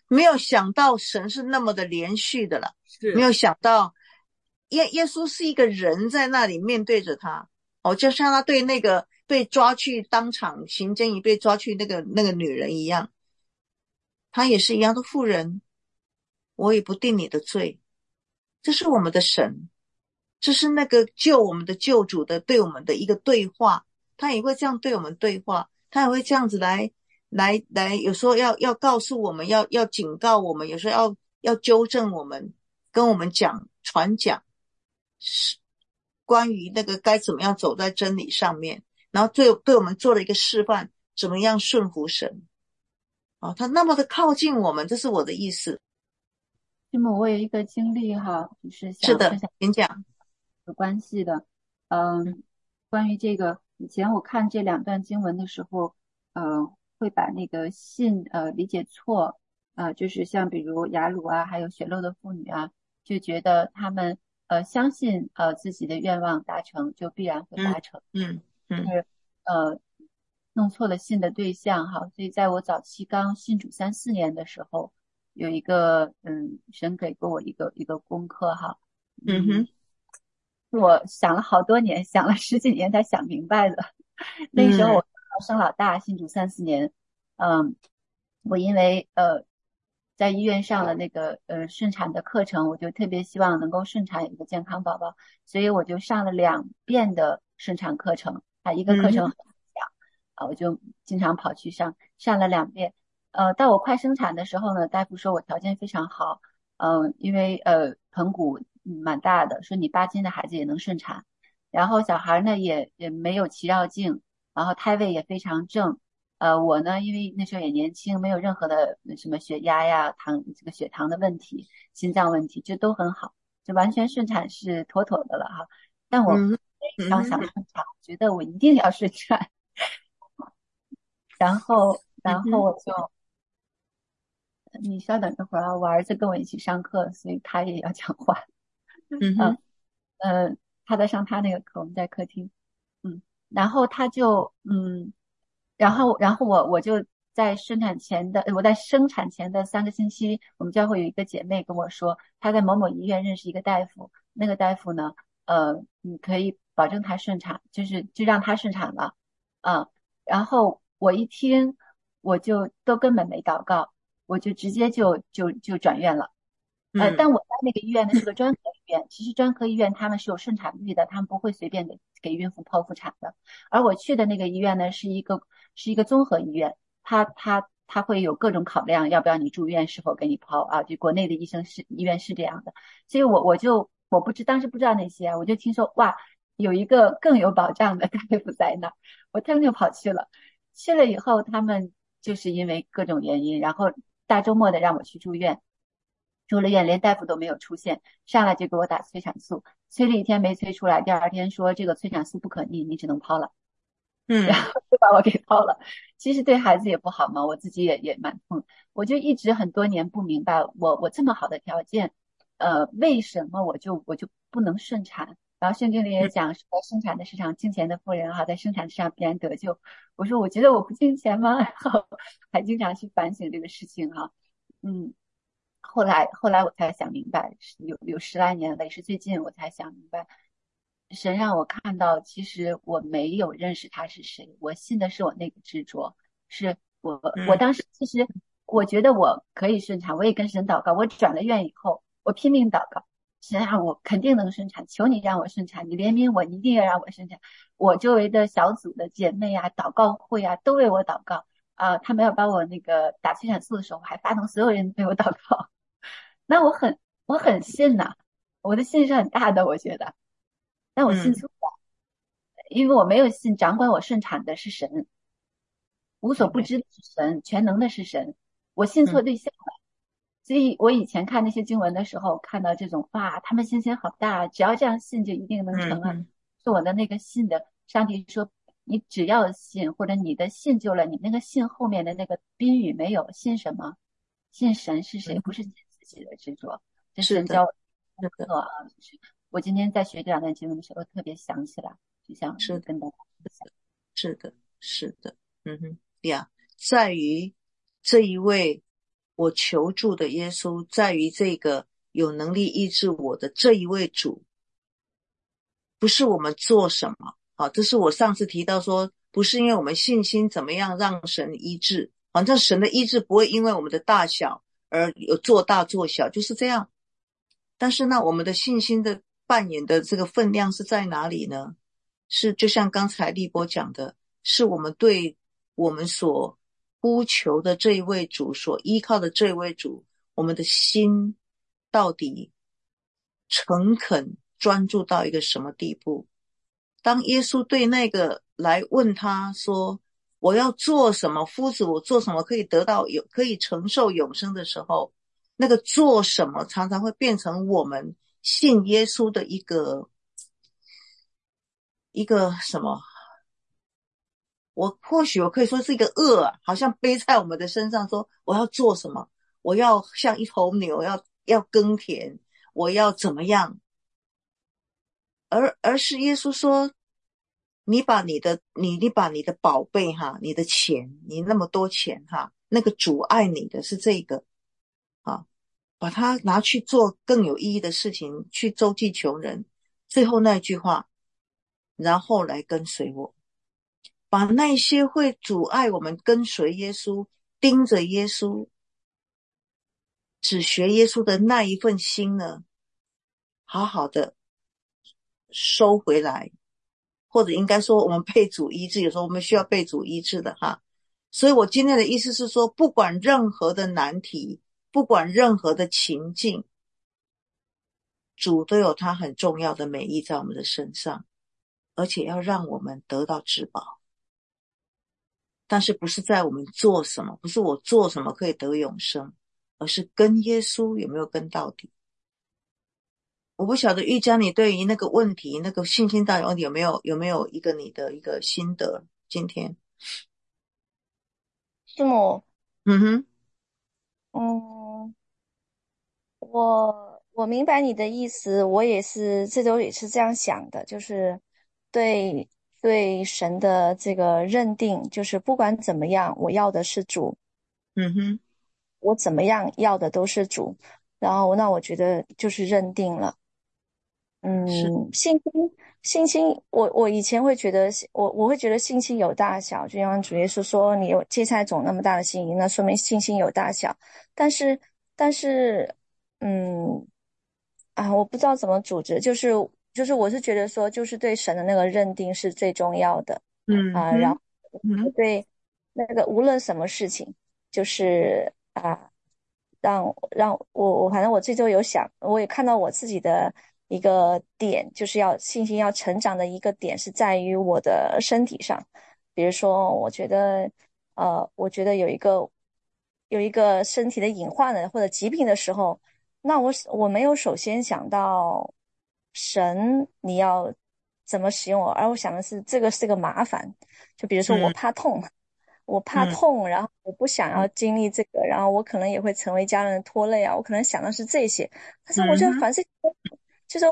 没有想到神是那么的连续的了，没是， 有想到耶稣是一个人在那里面对着他，就像他对那个被抓去当场行奸淫被抓去那个女人一样，他也是一样的妇人，我也不定你的罪。这是我们的神，这是那个救我们的救主的对我们的一个对话，他也会这样对我们对话，他也会这样子来，有时候要告诉我们，要警告我们，有时候要纠正我们，跟我们传讲是关于那个该怎么样走在真理上面，然后对我们做了一个示范，怎么样顺服神他那么的靠近我们，这是我的意思。 那么我有一个经历哈，就是是的， 想分享请讲。 有关系的。 嗯关于这个，以前我看这两段经文的时候，会把那个信理解错，就是像比如雅鲁啊，还有血漏的妇女啊，就觉得他们相信自己的愿望达成就必然会嗯达成， 嗯嗯是呃弄错了信的对象哈。所以在我早期刚信主3、4年的时候，有一个神给过我一个功课哈。嗯， 嗯哼我想了好多年，想了10几年才想明白的。那个时候嗯我生老大，信主3、4年。嗯，我因为在医院上了那个顺产的课程，我就特别希望能够顺产有一个健康宝宝，所以我就上了2遍的顺产课程啊，一个课程很嗯哼讲我就经常跑去上了2遍。到我快生产的时候呢，大夫说我条件非常好，因为盆骨蛮大的，说你8斤的孩子也能顺产，然后小孩呢也没有脐绕颈，然后胎位也非常正。我呢，因为那时候也年轻，没有任何的什么血压呀、这个血糖的问题、心脏问题，就都很好，就完全顺产是妥妥的了哈。但我嗯非常想嗯哼顺产，觉得我一定要顺产，然后嗯我就你稍等一会儿啊，我儿子跟我一起上课，所以他也要讲话。嗯哼呃，他在上他那个课，我们在客厅。然后他就然后我就我在生产前的3个星期，我们教会有一个姐妹跟我说，她在某某医院认识一个大夫，那个大夫呢，你可以保证她顺产，就让她顺产了。嗯，然后我一听，我就都根本没祷告，我就直接就转院了。但嗯我在那个医院呢是个专科医院，其实专科医院他们是有顺产率的，他们不会随便给孕妇剖腹产的。而我去的那个医院呢是一个综合医院，他会有各种考量，要不要你住院，是否给你剖啊？就国内的医院是这样的，所以我当时不知道那些啊，我就听说哇有一个更有保障的大夫在那儿，我腾就跑去了。去了以后，他们就是因为各种原因，然后大周末的让我去住院。住了院，连大夫都没有出现，上来就给我打催产素，催了一天没催出来，第二天说这个催产素不可逆，你只能抛了，然嗯后就把我给抛了。其实对孩子也不好嘛，我自己也蛮痛，我就一直很多年不明白，我这么好的条件，为什么我就不能顺产？然后圣经里也嗯讲，在生产的市场敬钱的妇人哈，在生产上必然得救。我说我觉得我不敬钱吗？然后还经常去反省这个事情哈。嗯，后来我才想明白，有10来年了，也是最近我才想明白，神让我看到，其实我没有认识他是谁，我信的是我那个执着，是我嗯当时其实我觉得我可以顺产，我也跟神祷告，我转了院以后，我拼命祷告，神啊，我肯定能顺产，求你让我顺产，你怜悯我，你一定要让我顺产。我周围的小组的姐妹啊、祷告会啊，都为我祷告。他们要帮我那个打催产素的时候，还发动所有人为我祷告。那我很信呐，我的信是很大的，我觉得，但我信嗯， 错了，因为我没有信掌管我顺产的是神，无所明白。 不知的是神，全能的是神，我信嗯错对象了。所以我以前看那些经文的时候，看到这种哇，他们信心好大，只要这样信就一定能成啊。 嗯嗯是我的那个信的，上帝说你只要信，或者你的信救了你，那个信后面的那个宾语没有信什么，信神是谁，不嗯， 是信自己的执着。这是的， 神教我功是的， 课啊，就是我今天在学这2段经文的时候特别想起来，就想是的， 跟大家分享。 是的，是的。嗯哼呀，在于这一位我求助的耶稣在于这个有能力医治我的这一位主，不是我们做什么。好，这是我上次提到说，不是因为我们信心怎么样让神医治，反正神的医治不会因为我们的大小而有做大做小，就是这样。但是呢，我们的信心的扮演的这个分量是在哪里呢？是就像刚才立波讲的，是我们对我们所呼求的这一位主，所依靠的这一位主，我们的心到底诚恳专注到一个什么地步。当耶稣对那个来问他说，我要做什么，夫子，我做什么可以得到可以承受永生的时候，那个做什么常常会变成我们信耶稣的一个什么，或许我可以说是一个恶啊，好像背在我们的身上说，我要做什么，我要像一头牛，要耕田，我要怎么样，而是耶稣说，你把你的宝贝哈，你的钱，你那么多钱哈，那个阻碍你的是这个啊，把它拿去做更有意义的事情，去周济穷人。最后那句话，然后来跟随我，把那些会阻碍我们跟随耶稣、盯着耶稣、只学耶稣的那一份心呢，好好的收回来。或者应该说我们被主医治，有时候我们需要被主医治的哈。所以我今天的意思是说，不管任何的难题，不管任何的情境，主都有他很重要的美意在我们的身上，而且要让我们得到至宝。但是不是在我们做什么，不是我做什么可以得永生，而是跟耶稣有没有跟到底。我不晓得玉佳，你对于那个问题，那个信心到底有没有一个你的一个心得？今天， 师母， 嗯哼， 嗯，我明白你的意思，我也是这周也是这样想的，就是对对神的这个认定，就是不管怎么样，我要的是主， 嗯哼， 我怎么样要的都是主，然后那我觉得就是认定了。 是， 信心，我以前会觉得，我会觉得信心有大小，就像主耶稣说，你有芥菜种那么大的心，那说明信心有大小。但是，嗯，我不知道怎么组织，就是我是觉得说，就是对神的那个认定是最重要的然后嗯哼，嗯对那个无论什么事情，就是让我反正我这周有想，我也看到我自己的一个点，就是要信心要成长的一个点是在于我的身体上。比如说，我觉得有一个身体的隐患的或者疾病的时候，那我没有首先想到神你要怎么使用我，而我想的是这个是个麻烦。就比如说我嗯怕痛，我怕嗯痛，然后我不想要经历这个，然后我可能也会成为家人的拖累啊，我可能想的是这些。但是我嗯哼， 就反正就是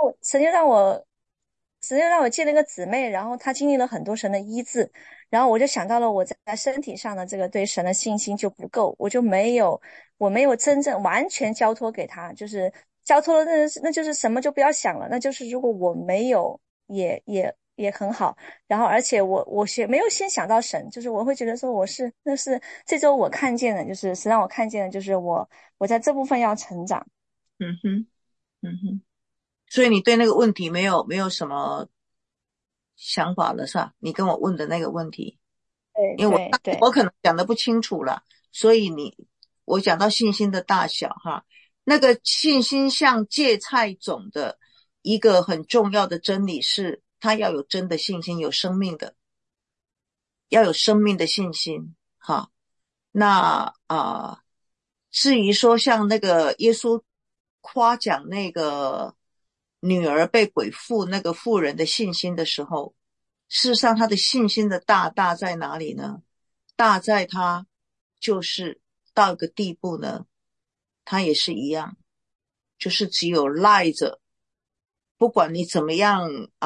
神就让我见了一个姊妹，然后她经历了很多神的医治，然后我就想到了我在身体上的这个对神的信心就不够，我没有真正完全交托给他，就是交托了那就是什么就不要想了，那就是如果我没有也很好。然后而且我没有先想到神，就是我会觉得说那是这周我看见的，就是神让我看见的，就是我在这部分要成长。 嗯哼，嗯哼。所以你对那个问题没有什么想法了是吧？你跟我问的那个问题， 对因为我对对。 我可能讲的不清楚了，所以我讲到信心的大小哈，那个信心像芥菜种的一个很重要的真理是，它要有真的信心，有生命的，要有生命的信心哈。那至于说像那个耶稣夸奖那个女儿被鬼附那个妇人的信心的时候，事实上他的信心的大在哪里呢？大在他就是到一个地步呢，他也是一样，就是只有赖着，不管你怎么样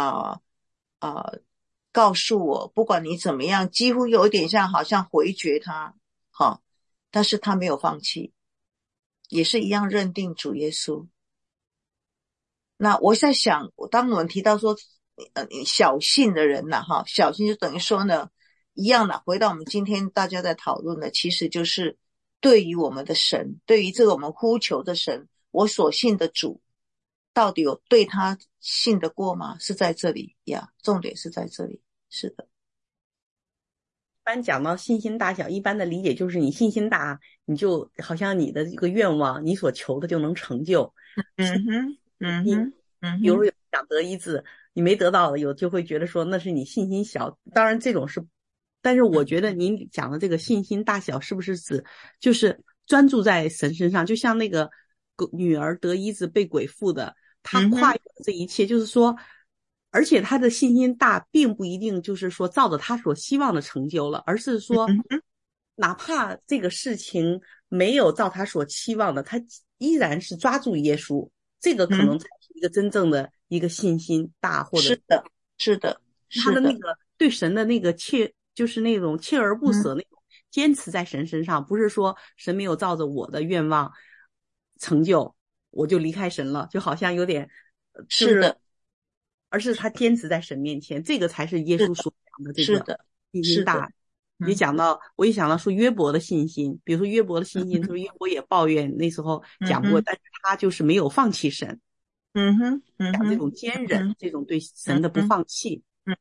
告诉我，不管你怎么样，几乎有一点像好像回绝他，好，但是他没有放弃， 也是一样认定主耶稣。那我在想，当我们提到说小信的人呐，小信就等于说呢一样的，回到我们今天大家在讨论的，其实就是对于我们的神，对于这个我们呼求的神，我所信的主到底有对他信得过吗？是在这里呀，重点是在这里。是的。 一般讲到信心大小，一般的理解就是你信心大，你就好像你的这个愿望，你所求的就能成就。比如想得医治，你没得到，有就会觉得说那是你信心小。当然这种是，但是我觉得您讲的这个信心大小是不是指就是专注在神身上，就像那个女儿得医治被鬼附的，她跨越这一切，就是说而且他的信心大并不一定就是说照着他所希望的成就了，而是说哪怕这个事情没有照他所期望的，他依然是抓住耶稣，这个可能才是一个真正的一个信心大，或者是的他的那个对神的那个就是那种锲而不舍，那种坚持在神身上，不是说神没有照着我的愿望成就我就离开神了，就好像有点是的， 而是他坚持在神面前，这个才是耶稣所讲的这个信心大。也讲到，我也想到说约伯的信心，比如说约伯的信心，说约伯也抱怨，那时候讲过，但是他就是没有放弃神。讲这种坚忍，这种对神的不放弃。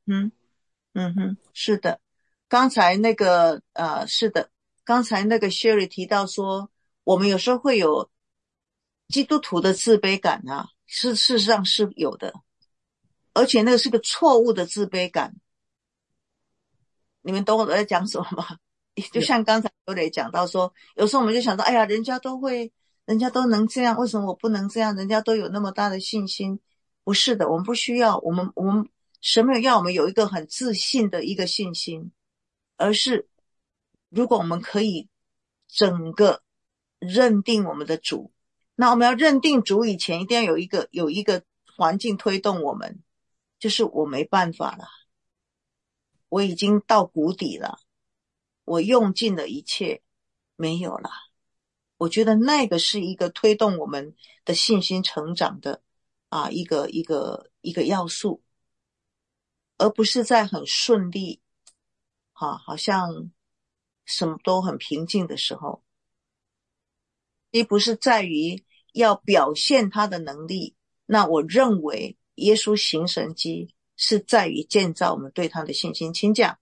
是的。刚才那个是的，刚才那个 Sherry 提到说，我们有时候会有基督徒的自卑感啊，事实上是有的，而且那个是个错误的自卑感。你们懂我在讲什么吗？就像刚才有磊讲到说，有时候我们就想到，哎呀，人家都能这样，为什么我不能这样？人家都有那么大的信心。不是的，我们不需要，我们神没有要我们有一个很自信的一个信心，而是如果我们可以整个认定我们的主，那我们要认定主以前一定要有一个环境推动我们，就是我没办法了，我已经到谷底了，我用尽了一切，没有了。我觉得那个是一个推动我们的信心成长的一个要素，而不是在很顺利好像什么都很平静的时候。也不是在于要表现他的能力，那我认为耶稣行神迹是在于建造我们对他的信心。请讲。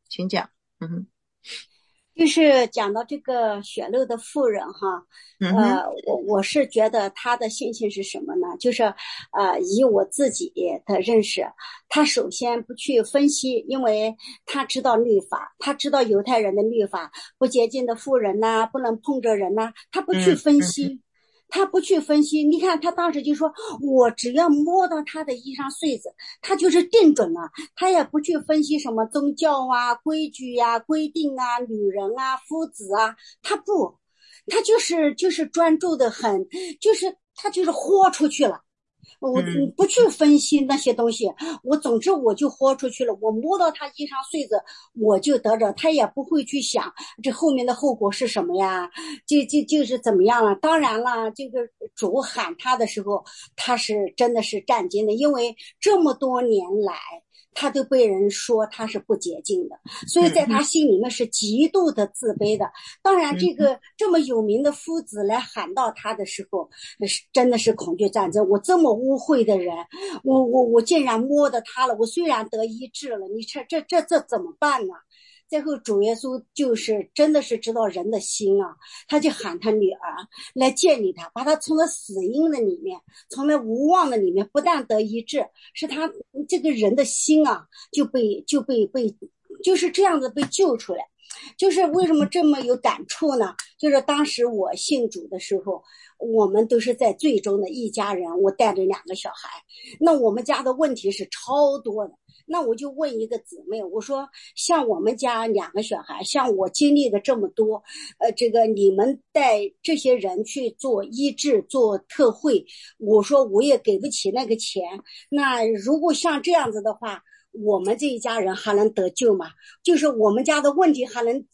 就是讲到这个血漏的妇人哈，我是觉得她的信心是什么呢？就是以我自己的认识，她首先不去分析，因为她知道律法，她知道犹太人的律法，不洁净的妇人呐，不能碰着人呐，她不去分析。他不去分析，你看他当时就说，我只要摸到他的衣裳穗子，他就是定准了，他也不去分析什么宗教啊、规矩啊、规定啊、女人啊、夫子啊，他不，他就是专注的很，他就是豁出去了。我不去分析那些东西，总之我就豁出去了。我摸到他衣裳穗子，我就得着，他也不会去想这后面的后果是什么呀，就是怎么样了。当然了，这个主喊他的时候，他是真的是战兢的，因为这么多年来他都被人说他是不洁净的，所以在他心里面是极度的自卑的。当然这个这么有名的夫子来喊到他的时候，真的是恐惧战争。我这么污秽的人，我竟然摸到他了，我虽然得医治了，你这怎么办呢？最后主耶稣就是真的是知道人的心啊，他就喊他女儿来建立他，把他从那死荫的里面，从那无望的里面不但得医治，是他这个人的心啊就被就是这样子被救出来。就是为什么这么有感触呢？就是当时我信主的时候，我们都是在最终的一家人，我带着2个小孩，那我们家的问题是超多的。那我就问一个姊妹，我说像我们家2个小孩，像我经历的这么多，这个你们带这些人去做医治做特会，我说我也给不起那个钱，那如果像这样子的话，我们这一家人还能得救吗？就是我们家的问题还能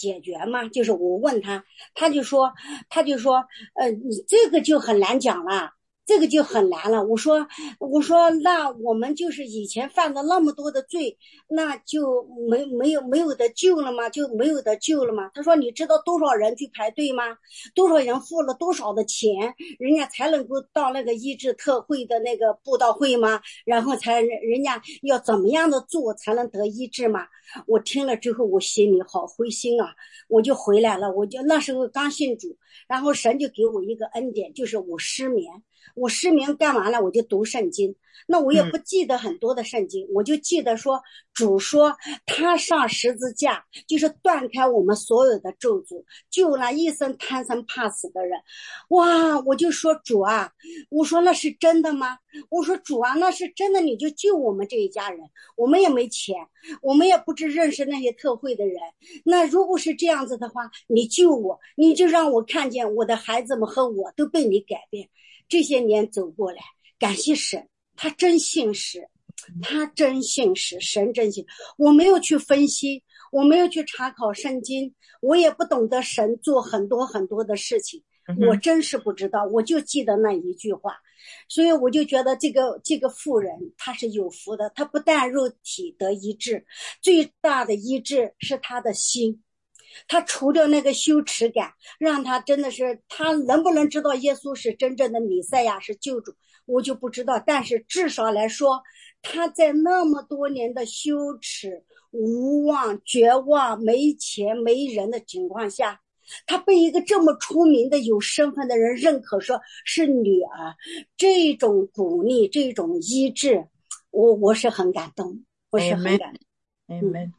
解决吗？就是我问他，他就说，你这个就很难讲了。这个就很难了。我说，那我们就是以前犯了那么多的罪，那就没有得救了吗？就没有得救了吗？他说，你知道多少人去排队吗？多少人付了多少的钱，人家才能够到那个医治特会的那个布道会吗？然后才人家要怎么样的做才能得医治吗？我听了之后，我心里好灰心啊，我就回来了。我就那时候刚信主，然后神就给我一个恩典，就是我失眠。我失眠干嘛呢？我就读圣经。那我也不记得很多的圣经，我就记得说主说他上十字架就是断开我们所有的咒诅，救了一生贪生怕死的人。哇，我就说主啊，我说那是真的吗？我说主啊，那是真的，你就救我们这一家人。我们也没钱，我们也不知认识那些特会的人。那如果是这样子的话，你救我，你就让我看见我的孩子们和我都被你改变。这些年走过来，感谢神，他真信实，他真信实，神真信。我没有去分析，我没有去查考圣经，我也不懂得神做很多很多的事情，我真是不知道，我就记得那一句话。所以我就觉得这个妇人她是有福的，她不但肉体得医治，最大的医治是她的心。他除掉那个羞耻感，让他真的是，他能不能知道耶稣是真正的弥赛亚，是救主，我就不知道。但是至少来说，他在那么多年的羞耻、无望、绝望、没钱、没人的情况下，他被一个这么出名的有身份的人认可，说是女儿，这种鼓励，这种医治，我是很感动，我是很感动。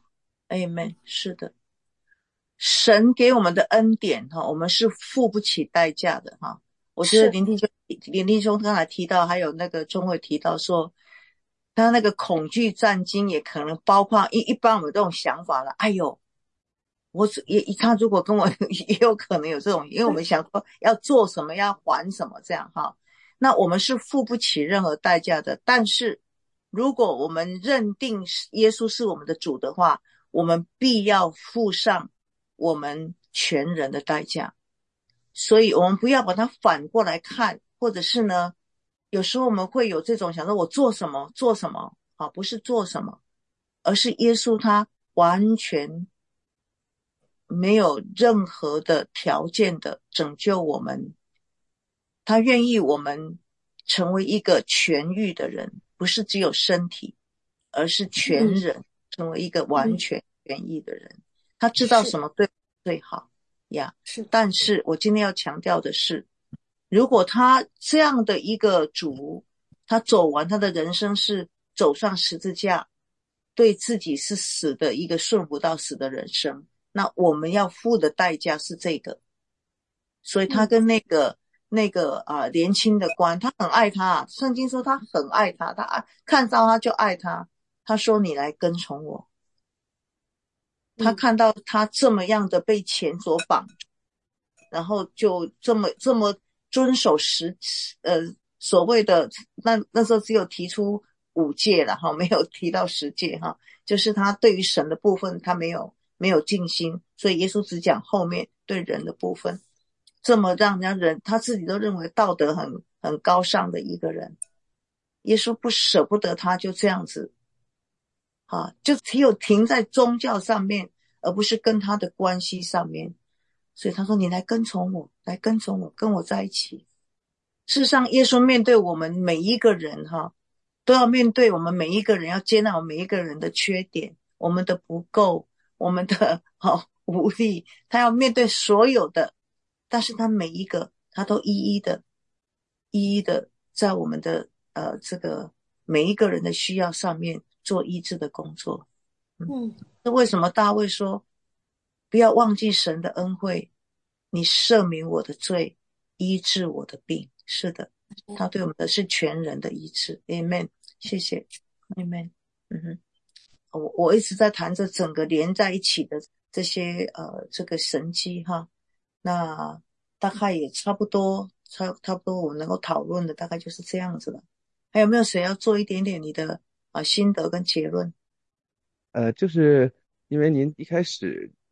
Amen，是的。神给我们的恩典我们是付不起代价的我觉得林弟兄刚才提到，还有那个钟慧提到说，他那个恐惧战惊也可能包括一般我们这种想法了。哎呦，他如果跟我也有可能有这种，因为我们想说要做什么，要还什么这样那我们是付不起任何代价的。但是如果我们认定耶稣是我们的主的话，我们必要付上我们全人的代价。所以我们不要把它反过来看，或者是呢，有时候我们会有这种想说我做什么不是做什么，而是耶稣他完全没有任何的条件的拯救我们，他愿意我们成为一个痊愈的人，不是只有身体，而是全人，成为一个完全痊愈的人。他知道什么对最好呀。但是我今天要强调的是，如果他这样的一个主，他走完他的人生是走上十字架，对自己是死的一个顺服到死的人生，那我们要付的代价是这个。所以他跟那个年轻的官，他很爱他，圣经说他很爱他，他看到他就爱他，他说你来跟从我。他看到他这么样的被钱所绑，然后就这么遵守所谓的那时候只有提出5戒了没有提到10戒就是他对于神的部分他没有尽心，所以耶稣只讲后面对人的部分，这么让人他自己都认为道德很高尚的一个人，耶稣不舍不得他就这样子就只有停在宗教上面，而不是跟他的关系上面。所以他说你来跟从我，来跟从我，跟我在一起。事实上耶稣面对我们每一个人都要面对我们每一个人，要接纳我们每一个人的缺点，我们的不够，我们的无力，他要面对所有的，但是他每一个他都一一的在我们的这个每一个人的需要上面做医治的工作。这为什么大卫说不要忘记神的恩惠，你赦免我的罪，医治我的病。是的，他对我们的是全人的医治。 Amen， 谢谢 Amen。 我一直在谈这整个连在一起的这些这个神迹那大概也差不多我们能够讨论的大概就是这样子了。还有没有谁要做一点点你的心得跟结论？ 就是因为您一开始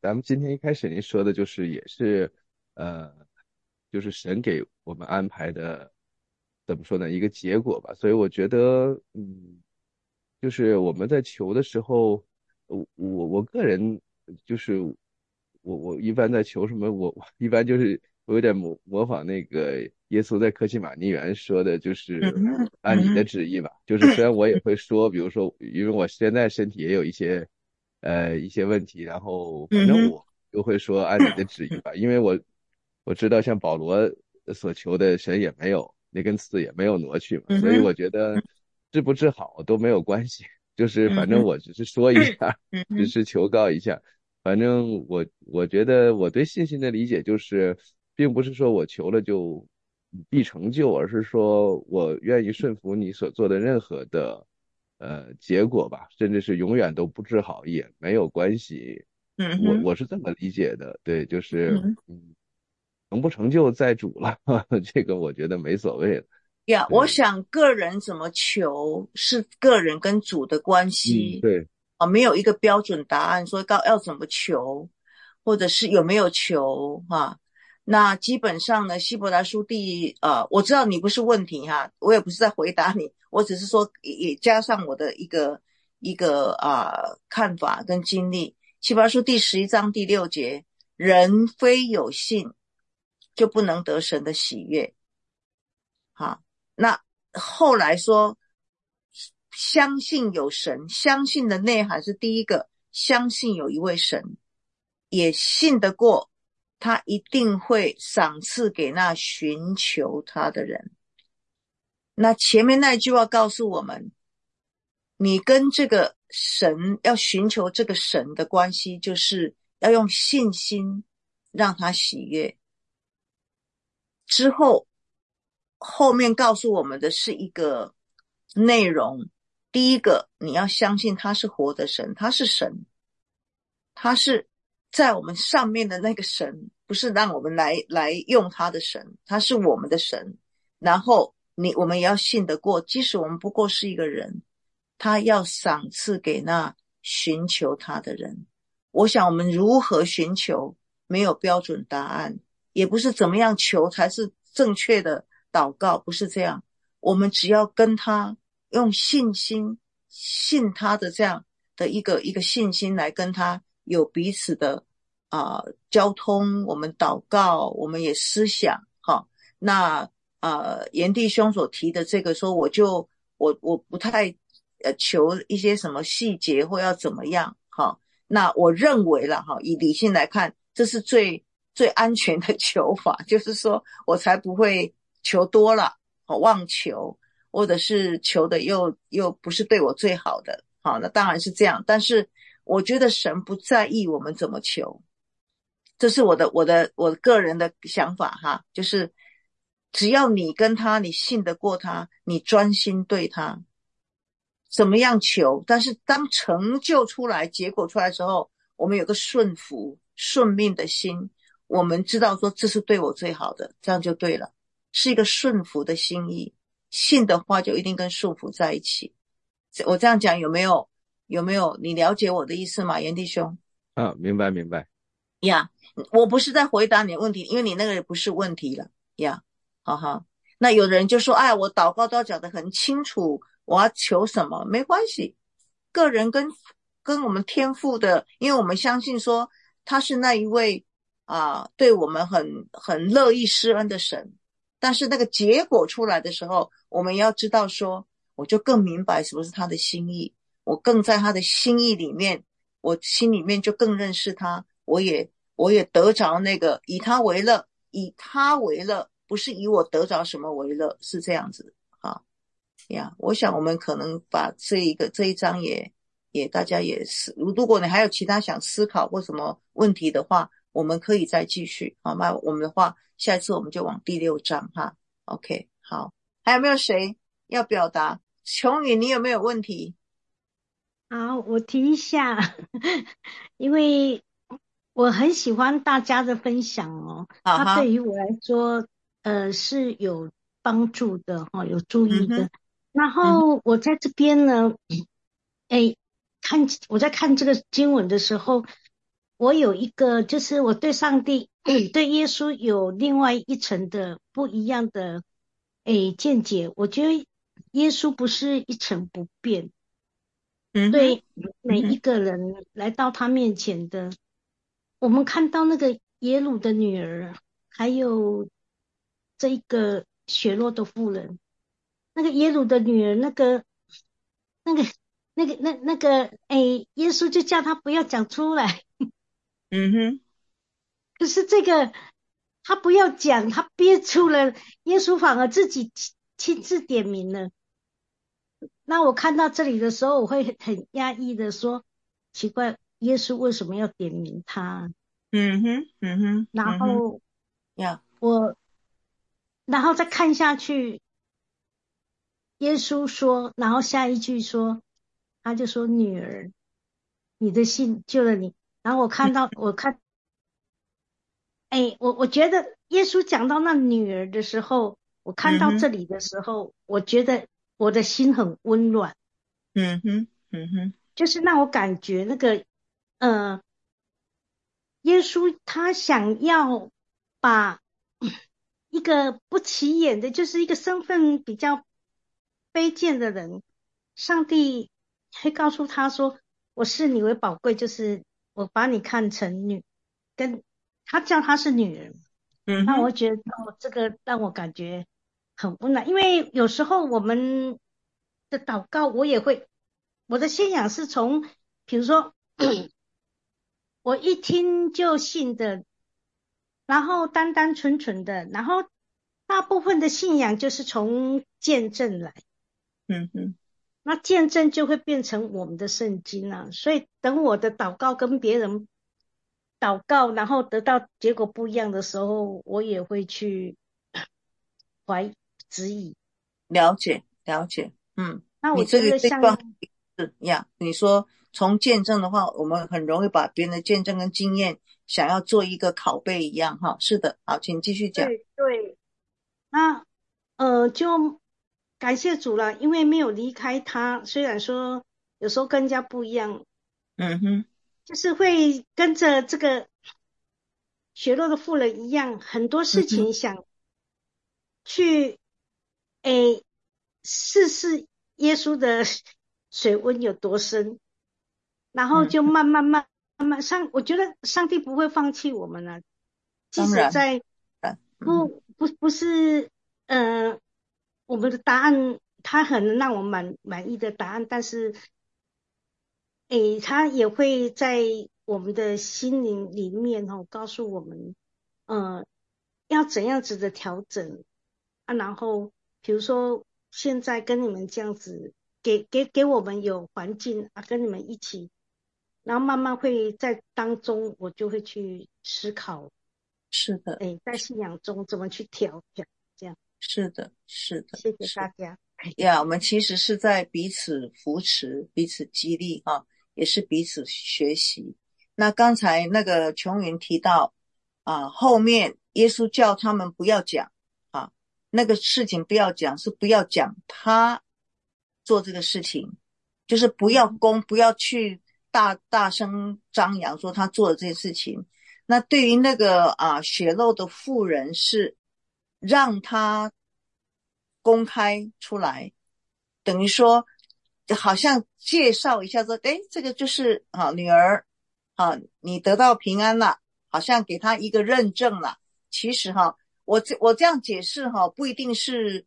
咱们今天一开始您说的就是也是呃，就是神给我们安排的，怎么说呢，一个结果吧。所以我觉得，就是我们在求的时候，我个人就是我一般在求什么，我一般就是我有点模仿那个耶稣在客西马尼园说的，就是按你的旨意吧。就是虽然我也会说，比如说，因为我现在身体也有一些问题，然后反正我就会说按你的旨意吧，因为我知道像保罗所求的神也没有那根刺也没有挪去嘛，所以我觉得治不治好都没有关系，就是反正我只是说一下，只是求告一下。反正我觉得我对信心的理解就是，并不是说我求了就必成就，而是说我愿意顺服你所做的任何的结果吧，甚至是永远都不治好也没有关系。我是这么理解的，对，就是成不成就在主了，这个我觉得没所谓了。 我想个人怎么求是个人跟主的关系， 对， 没有一个标准答案说要怎么求，或者是有没有求那基本上呢，希伯来书我知道你不是问题我也不是在回答你，我只是说也加上我的一个看法跟经历。希伯来书第11章第6节，人非有信就不能得神的喜悦。那后来说相信有神，相信的内涵是第一个，相信有一位神，也信得过他一定会赏赐给那寻求他的人。那前面那句话告诉我们，你跟这个神要寻求这个神的关系，就是要用信心让他喜悦。之后后面告诉我们的是一个内容，第一个，你要相信他是活的神，他是神，他是在我们上面的那个神，不是让我们来用他的神，他是我们的神。然后我们也要信得过，即使我们不过是一个人，他要赏赐给那寻求他的人。我想我们如何寻求没有标准答案，也不是怎么样求才是正确的祷告，不是这样。我们只要跟他用信心信他的这样的一个信心来跟他有彼此的交通，我们祷告，我们也思想那严弟兄所提的这个说，我不太求一些什么细节或要怎么样那我认为了以理性来看，这是最安全的求法，就是说我才不会求多了妄求，或者是求的又不是对我最好的那当然是这样。但是我觉得神不在意我们怎么求，这是我的个人的想法就是只要你跟他，你信得过他，你专心对他，怎么样求，但是当成就出来，结果出来的时候，我们有个顺服顺命的心，我们知道说这是对我最好的，这样就对了，是一个顺服的心意。信的话就一定跟顺服在一起。我这样讲有没有你了解我的意思吗，严弟兄？ 明白我不是在回答你的问题，因为你那个也不是问题了那有人就说我祷告都要讲得很清楚，我要求什么，没关系，个人跟我们天父的，因为我们相信说他是那一位对我们很乐意施恩的神。但是那个结果出来的时候，我们要知道说，我就更明白什么是他的心意，我更在他的心意里面，我心里面就更认识他，我也得着那个以他为乐，不是以我得着什么为乐，是这样子我想我们可能把这一章也大家也是，如果你还有其他想思考或什么问题的话，我们可以再继续那我们的话下一次我们就往第6章OK， 好，还有没有谁要表达？琼宇，你有没有问题？ 好，我提一下，因为我很喜欢大家的分享它对于我来说是有帮助的有注意的。然后我在这边呢我在看这个经文的时候， 我有一个，就是我对上帝对耶稣有另外一层的不一样的见解。我觉得耶稣不是一成不变，对每一个人来到他面前的，我们看到那个耶鲁的女儿，还有这一个血落的妇人，那个耶鲁的女儿，那个，耶稣就叫她不要讲出来。可是这个他不要讲，他憋出了，耶稣反而自己亲自点名了。那我看到这里的时候，我会很压抑的说，奇怪，耶稣为什么要点名他？然后然后再看下去，耶稣说，然后下一句说，他就说女儿，你的信救了你。然后我看，我觉得耶稣讲到那女儿的时候，我看到这里的时候，我觉得我的心很温暖。就是让我感觉那个，耶稣他想要把一个不起眼的，就是一个身份比较卑贱的人，上帝会告诉他说，我视你为宝贵，就是我把你看成跟他叫他是女人。那我觉得这个让我感觉很温暖，因为有时候我们的祷告，我的信仰是从，比如说我一听就信的，然后单单纯纯的，然后大部分的信仰就是从见证来。那见证就会变成我们的圣经啊，所以等我的祷告跟别人祷告，然后得到结果不一样的时候，我也会去质疑。 了解。 那我觉得像你说从见证的话，我们很容易把别人的见证跟经验想要做一个拷贝一样哈。是的，好，请继续讲。 对，那就感谢主了，因为没有离开他，虽然说有时候跟人家不一样，就是会跟着这个血肉的妇人一样，很多事情想去试试耶稣的水温有多深，然后就慢慢我觉得上帝不会放弃我们了，即使在不是我们的答案他很能让我满意的答案，但是他也会在我们的心灵里面告诉我们要怎样子的调整啊，然后比如说现在跟你们这样子给我们有环境啊，跟你们一起，然后慢慢会在当中我就会去思考， 是的， 在信仰中怎么去调这样。 是的， 谢谢大家。 我们其实是在彼此扶持、彼此激励也是彼此学习。那刚才那个琼云提到后面耶稣叫他们不要讲那个事情不要讲，是不要讲他做这个事情，就是不要去大声张扬说他做的这件事情。那对于那个血肉的妇人，是让他公开出来，等于说好像介绍一下说，这个就是女儿你得到平安了，好像给他一个认证了。其实我这样解释不一定是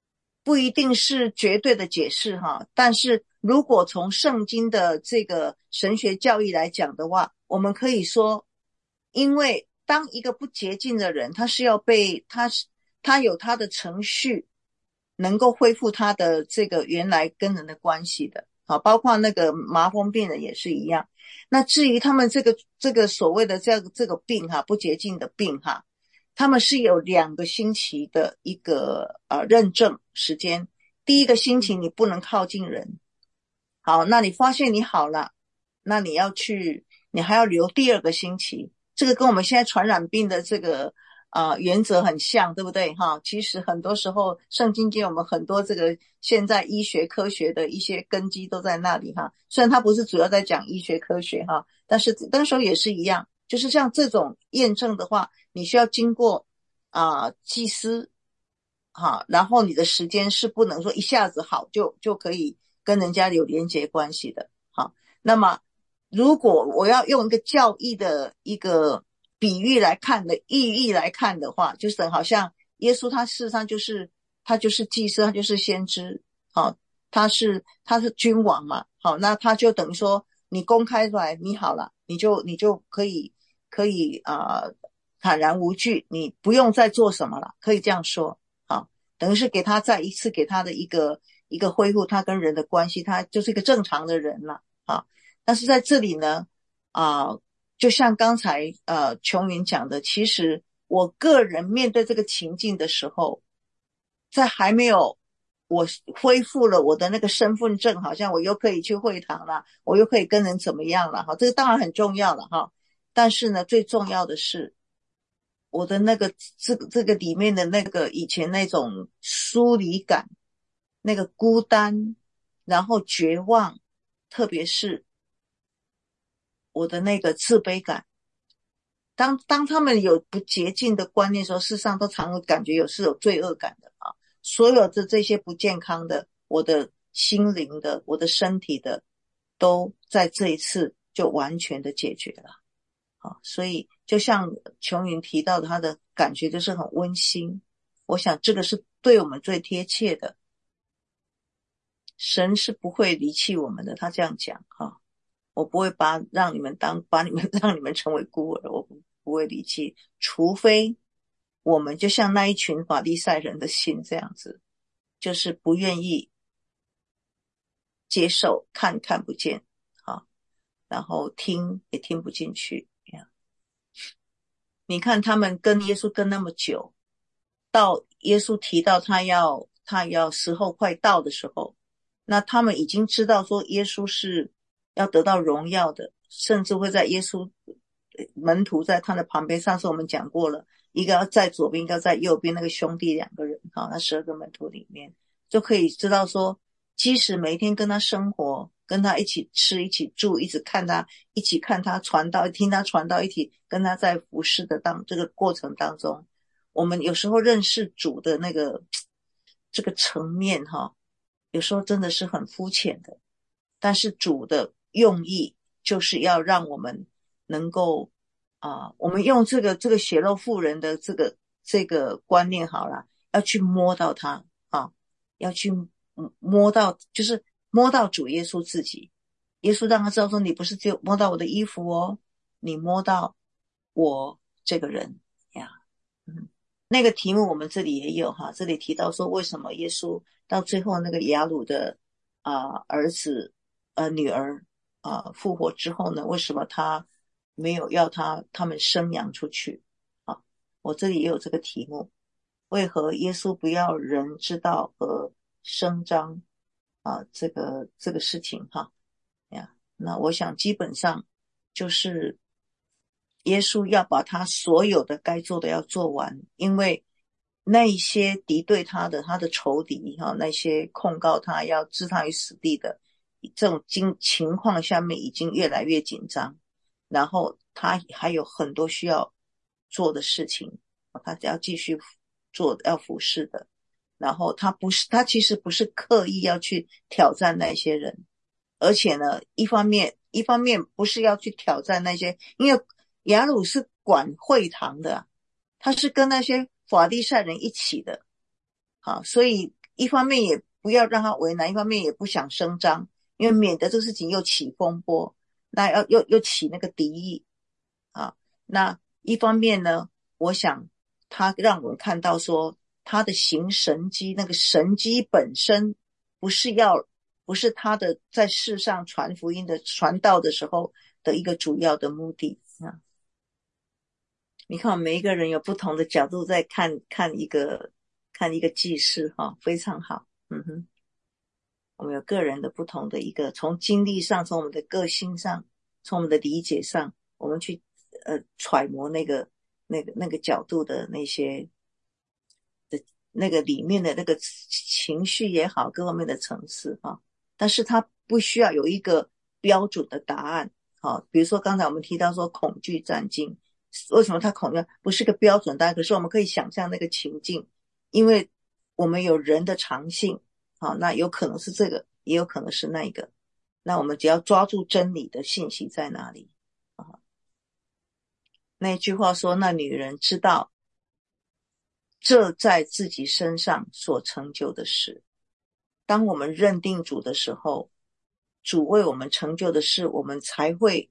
绝对的解释但是如果从圣经的这个神学教义来讲的话，我们可以说，因为当一个不洁净的人，他是要被他有他的程序能够恢复他的这个原来跟人的关系的包括那个麻风病人也是一样。那至于他们这个所谓的这个病不洁净的病他们是有2个星期的一个认证时间。第一个星期你不能靠近人，好，那你发现你好了，那你还要留第2个星期。这个跟我们现在传染病的这个原则很像，对不对哈？其实很多时候圣经给我们很多这个现在医学科学的一些根基都在那里哈。虽然它不是主要在讲医学科学哈，但是那时候也是一样，就是像这种验证的话，你需要经过祭司哈，然后你的时间是不能说一下子好就可以跟人家有连结关系的。好，那么如果我要用一个教义的一个比喻来看的意义来看的话，就是好像耶稣他事实上他就是祭司，他就是先知，好，他是君王嘛，好，那他就等于说你公开出来，你好了，你就可以坦然无惧，你不用再做什么了，可以这样说，好，等于是给他再一次给他的一个恢复他跟人的关系，他就是一个正常的人了，好，但是在这里呢就像刚才琼云讲的，其实我个人面对这个情境的时候，在还没有我恢复了我的那个身份证，好像我又可以去会堂了，我又可以跟人怎么样了哈，这个当然很重要了哈。但是呢，最重要的是我的那个这个里面的那个以前那种疏离感，那个孤单，然后绝望，特别是我的那个自卑感。当他们有不洁净的观念的时候，事实上都常会感觉是有罪恶感的啊。所有的这些不健康的，我的心灵的，我的身体的，都在这一次就完全的解决了。好，所以就像琼云提到的，他的感觉就是很温馨。我想这个是对我们最贴切的。神是不会离弃我们的，他这样讲哈。我不会让你们成为孤儿，我不会离弃，除非我们就像那一群法利赛人的心这样子，就是不愿意接受，看不见然后听也听不进去。你看他们跟耶稣跟那么久，到耶稣提到他要时候快到的时候，那他们已经知道说耶稣是要得到荣耀的，甚至会在耶稣门徒在他的旁边，上次我们讲过了，一个要在左边，一个要在右边，那个兄弟2个人那12个门徒里面就可以知道说，即使每一天跟他生活，跟他一起吃一起住，一起看他传道，听他传道，一起跟他在服侍的这个过程当中，我们有时候认识主的那个这个层面有时候真的是很肤浅的，但是主的用意就是要让我们能够我们用这个血肉妇人的这个观念好了，要去摸到他要去摸到，就是摸到主耶稣自己。耶稣让他知道说，你不是只有摸到我的衣服哦，你摸到我这个人呀。那个题目我们这里也有这里提到说，为什么耶稣到最后那个雅鲁的儿子女儿复活之后呢，为什么他没有要他们生养出去我这里也有这个题目，为何耶稣不要人知道和声张这个事情那我想基本上就是耶稣要把他所有的该做的要做完，因为那一些敌对他的仇敌那些控告他要置他于死地的这种情况下面已经越来越紧张，然后他还有很多需要做的事情他要继续做要服侍的，然后他其实不是刻意要去挑战那些人，而且呢一方面不是要去挑战那些，因为雅鲁是管会堂的他是跟那些法利赛人一起的所以一方面也不要让他为难，一方面也不想声张，因为免得这个事情又起风波，那又起那个敌意那一方面呢，我想他让我们看到说他的行神迹，那个神迹本身不是他的在世上传福音的传道的时候的一个主要的目的你看每一个人有不同的角度在看一个祭司非常好我们有个人的不同的一个，从经历上，从我们的个性上，从我们的理解上，我们去揣摩那个那个角度的那些的那个里面的那个情绪也好，各方面的层次啊，但是它不需要有一个标准的答案啊。比如说刚才我们提到说恐惧战惊，为什么它恐惧不是个标准答案？可是我们可以想象那个情境，因为我们有人的常性啊，那有可能是这个，也有可能是那个。那我们只要抓住真理的信息在哪里啊？那句话说，那女人知道这在自己身上所成就的事。当我们认定主的时候，主为我们成就的事，我们才会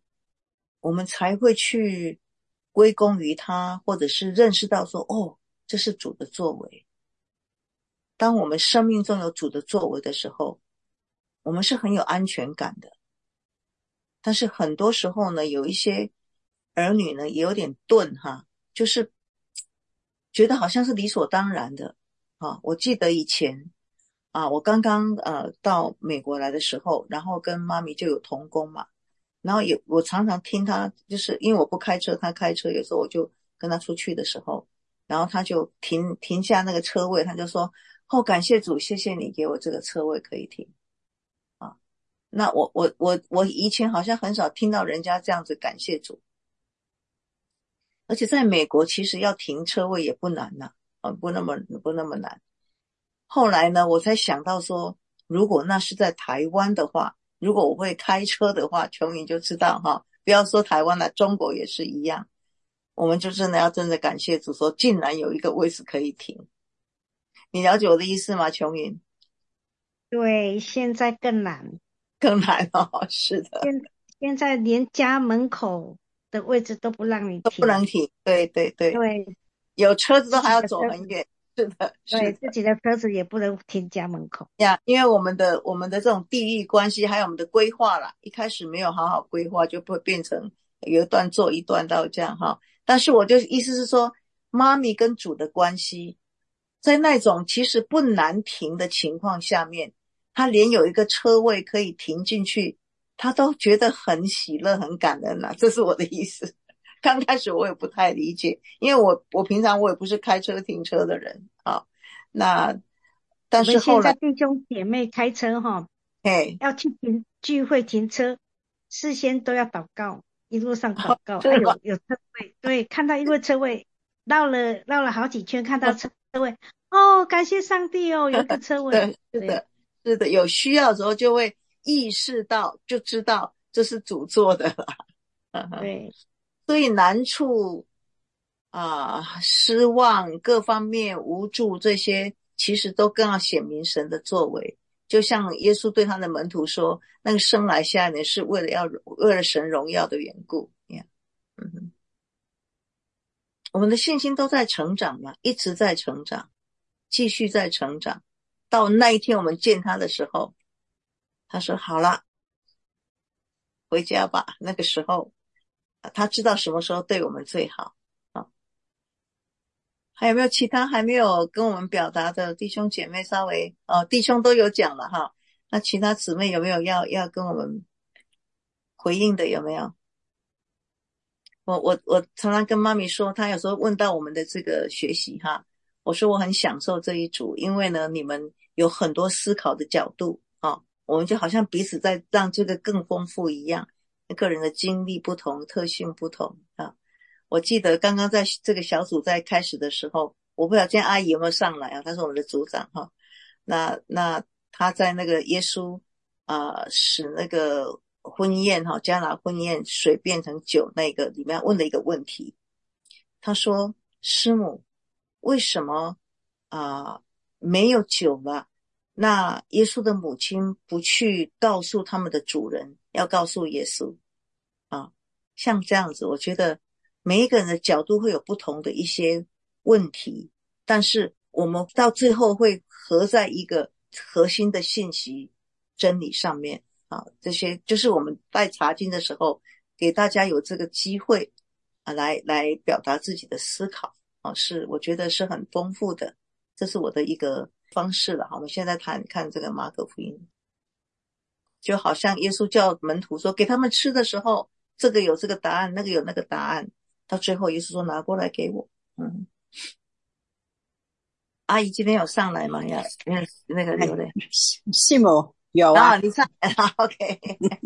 去归功于他，或者是认识到说，哦，这是主的作为。当我们生命中有主的作为的时候，我们是很有安全感的。但是很多时候呢，有一些儿女呢也有点钝哈，就是觉得好像是理所当然的啊。我记得以前啊，我刚刚到美国来的时候，然后跟妈咪就有同工嘛，然后我常常听他，就是因为我不开车，他开车，有时候我就跟他出去的时候，然后他就停下那个车位，他就说，哦，感谢主，谢谢你给我这个车位可以停。那我以前好像很少听到人家这样子感谢主，而且在美国其实要停车位也不难呐，不那么难。后来呢，我才想到说，如果那是在台湾的话，如果我会开车的话，琼云就知道哈，不要说台湾了，中国也是一样，我们就真的要真的感谢主，说竟然有一个位置可以停。你了解我的意思吗，琼云？ 对，现在更难。 更难哦，是的。 现在连家门口的位置都不让你停， 都不能停。对对对， 对， 有车子都还要走很远。是的， 对，自己的车子也不能停家门口呀。因为我们的这种地域关系，还有我们的规划啦，一开始没有好好规划，就会变成有一段做一段到这样哈。但是我就意思是说，妈咪跟主的关系，在那种其实不难停的情况下面，他连有一个车位可以停进去，他都觉得很喜乐很感恩啦，这是我的意思。刚开始我也不太理解，因为我平常我也不是开车停车的人啊。那但是后来我们现在弟兄姐妹开车哈，要去聚会停车，事先都要祷告，一路上祷告，有车位，对，看到一个车位，绕了好几圈，看到车位，哦，感谢上帝哦，有一个车位。 是的，有需要的时候就会意识到，就知道这是主做的了。 对， 所以难处失望各方面无助，这些其实都更要显明神的作为。就像耶稣对他的门徒说，那个生来下来是为了神荣耀的缘故。我们的信心都在成长嘛，一直在成长，继续在成长。到那一天我们见他的时候，他说好了，回家吧。那个时候他知道什么时候对我们最好。还有没有其他还没有跟我们表达的弟兄姐妹？稍微弟兄都有讲了哈，那其他姊妹有没有要跟我们回应的？有没有？我常常跟妈咪说，她有时候问到我们的这个学习哈，我说我很享受这一组，因为呢你们有很多思考的角度啊，我们就好像彼此在让这个更丰富一样，个人的经历不同，特性不同啊。我记得刚刚在这个小组在开始的时候，我不知道今天阿姨有没有上来啊？她是我们的组长哈。那她在那个耶稣使那个婚宴哈，加拿婚宴水变成酒那个里面问了一个问题，她说：师母，为什么没有酒了？那耶稣的母亲不去告诉他们的主人，要告诉耶稣啊？像这样子，我觉得每一个人的角度会有不同的一些问题，但是我们到最后会合在一个核心的信息真理上面啊。这些就是我们在查经的时候给大家有这个机会来表达自己的思考是我觉得是很丰富的，这是我的一个方式了。我们现在看这个马可福音，就好像耶稣叫门徒说给他们吃的时候，这个有这个答案，那个有那个答案到最后耶稣说拿过来给我。阿姨今天有上来吗？呀，那个流泪。 是吗？有啊， 你上来了。OK。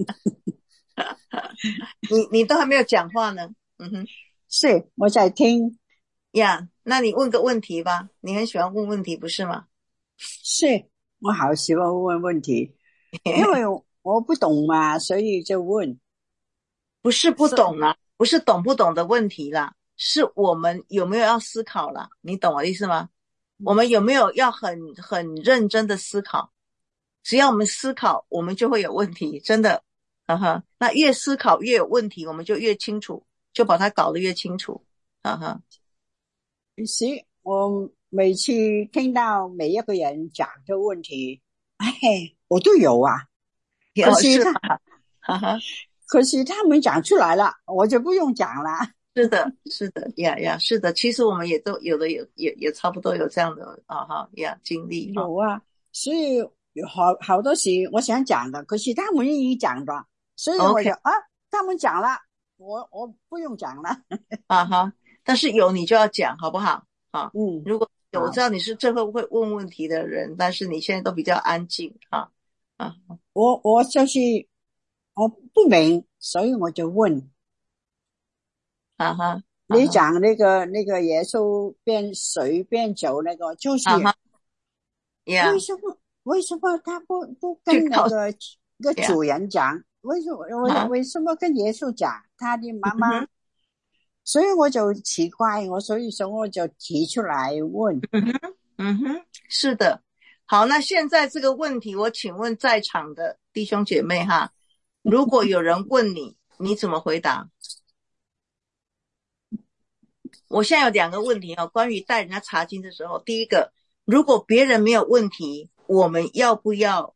你都还没有讲话呢。 是我在听呀。那你问个问题吧，你很喜欢问问题不是吗？ 是，我好喜欢问问题，因为我不懂嘛，所以就问。 不是不懂啦，不是懂不懂的问题啦，是我们有没有要思考啦，你懂我的意思吗？我们有没有要很认真的思考？只要我们思考，我们就会有问题，真的。那越思考越有问题，我们就越清楚，就把它搞得越清楚。 是，我每次听到每一个人讲的问题，我都有啊。可是他们讲出来了，我就不用讲了。 是的，是的，是的。其实我们也都有的也差不多有这样的经历。 有啊，所以有好多时我想讲的，可是他们已经讲了，所以我就他们讲了，我不用讲了。 但是有你就要讲，好不好？如果我知道你是最后会问问题的人，但是你现在都比较安静。 我就是我不明，所以我就问。你讲那个耶稣变水变酒那个，就是为什么他不跟那个主人讲？为什么跟耶稣讲他的妈妈？所以我就奇怪，所以说我就提出来问。 是的。好，那现在这个问题，我请问在场的弟兄姐妹哈，如果有人问你，你怎么回答？我现在有2个问题关于带人家查经的时候，第一个，如果别人没有问题，我们要不要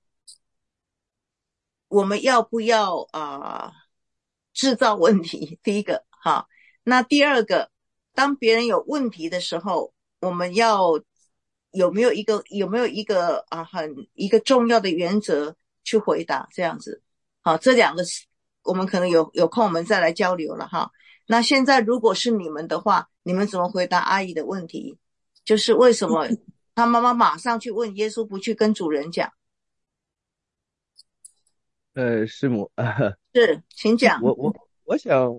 制造问题？第一个那第二个，当别人有问题的时候，我们有没有一个一个重要的原则去回答这样子？这2个我们可能有空我们再来交流了那现在如果是你们的话，你们怎么回答阿姨的问题？就是为什么他妈妈马上去问耶稣，不去跟主人讲？ 师母是，请讲。 我想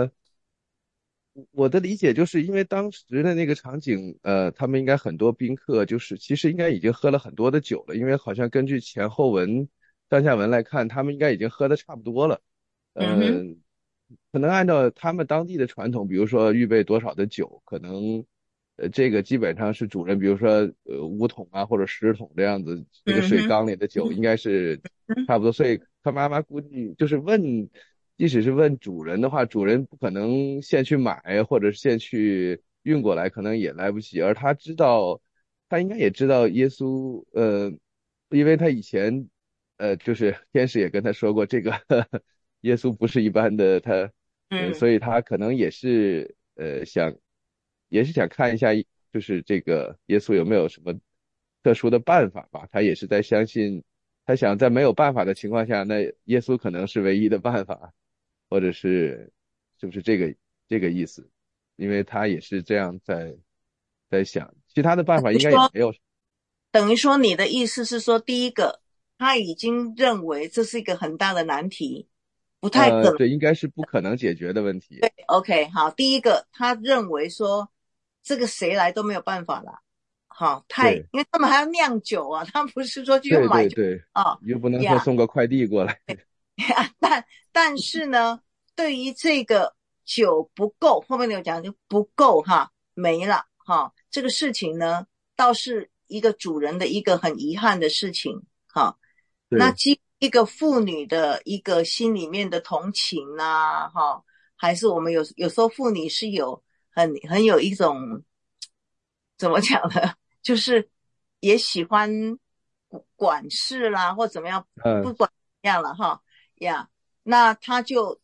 我的理解就是因为当时的那个场景他们应该很多宾客就是其实应该已经喝了很多的酒了，因为好像根据前后文上下文来看，他们应该已经喝的差不多了。可能按照他们当地的传统，比如说预备多少的酒，可能这个基本上是主人，比如说5桶啊或者10桶这样子，这个水缸里的酒应该是差不多。所以他妈妈估计就是问，即使是问主人的话，主人不可能现去买或者是现去运过来，可能也来不及。而他知道，他应该也知道耶稣因为他以前就是天使也跟他说过这个耶稣不是一般的所以他可能也是想看一下，就是这个耶稣有没有什么特殊的办法吧。他也是在相信，他想在没有办法的情况下，那耶稣可能是唯一的办法，或者是不是这个意思？因为他也是这样在想，其他的办法应该也没有。 等于说你的意思是说，第一个他已经认为这是一个很大的难题，不太可能， 这应该是不可能解决的问题。 对 ，OK， 好，第一个他认为说这个谁来都没有办法了，因为他们还要酿酒啊，他们不是说去买酒， 对又不能说送个快递过来。 但是呢，对于这个酒不够，后面有讲就不够没了这个事情呢，倒是一个主人的一个很遗憾的事情那基于一个妇女的一个心里面的同情还是我们有时候妇女是有很有一种怎么讲呢，就是也喜欢管事啦或怎么样，不管怎么样了那他就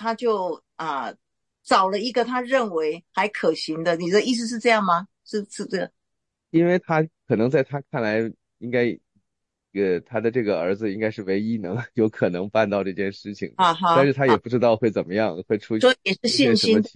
找了一个他认为还可行的。你的意思是这样吗？是这个？ 因为他可能在他看来，应该他的这个儿子应该是唯一有可能办到这件事情但是他也不知道会怎么样，会出现什么结果。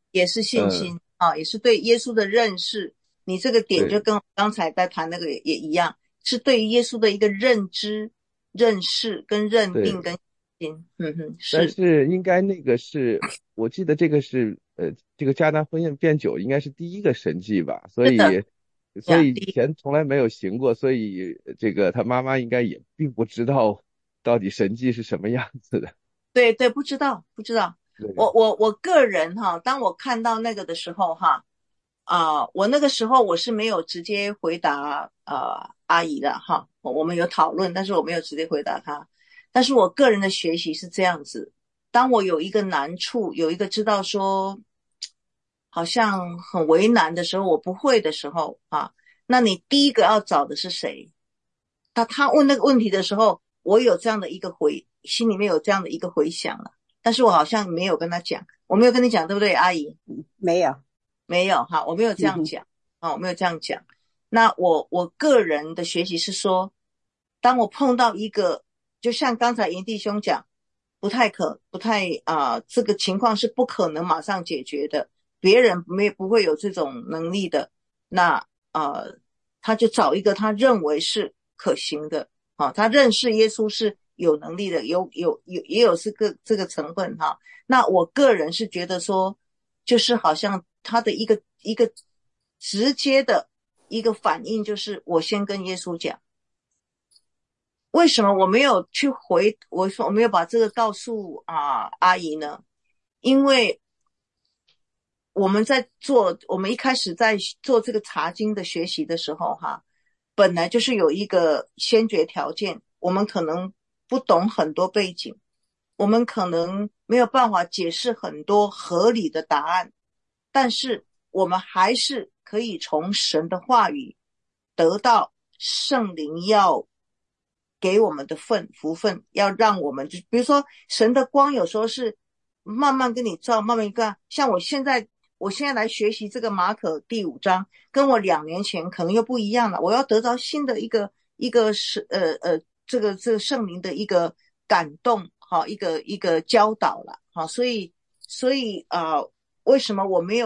也是信心也是对耶稣的认识。你这个点就跟我刚才在谈那个也一样，是对于耶稣的一个认知、认识跟认定跟信心。 但是应该那个是，我记得这个是这个迦拿婚宴变酒应该是第一个神迹吧，所以以前从来没有行过，所以这个他妈妈应该也并不知道到底神迹是什么样子的。 对，不知道。我个人当我看到那个的时候我那个时候我是没有直接回答阿姨的我们有讨论，但是我没有直接回答她。但是我个人的学习是这样子，当我有一个难处，有一个知道说好像很为难的时候，我不会的时候那你第一个要找的是谁？他问那个问题的时候，我有这样的一个心里面有这样的一个回想了，但是我好像没有跟他讲。我没有跟你讲对不对，阿姨？ 没有我没有这样讲我没有这样讲。那我个人的学习是说，当我碰到一个就像刚才严弟兄讲，不太这个情况是不可能马上解决的，别人不会有这种能力的，那他就找一个他认为是可行的他认识耶稣是有能力的，也有这个成分那我个人是觉得说，就是好像他的一个直接的一个反应就是我先跟耶稣讲。为什么我没有去我说我没有把这个告诉阿姨呢？因为我们一开始在做这个查经的学习的时候本来就是有一个先决条件，我们可能不懂很多背景，我们可能没有办法解释很多合理的答案，但是我们还是可以从神的话语得到圣灵要给我们的福分，要让我们比如说神的光有时候是慢慢跟你照，慢慢看。像我现在来学习这个马可第5章，跟我2年前可能又不一样了。我要得到新的一个这个圣灵的一个感动一个教导了所以为什么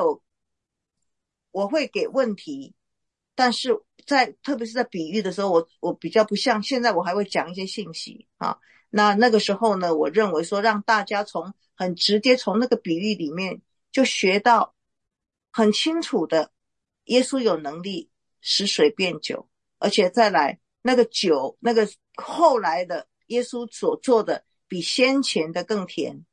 我会给问题，但是特别是在比喻的时候，我比较不像现在，我还会讲一些信息那个时候呢，我认为说让大家很直接从那个比喻里面就学到很清楚的，耶稣有能力使水变酒，而且再来那个酒，那个后来的耶稣所做的比先前的更甜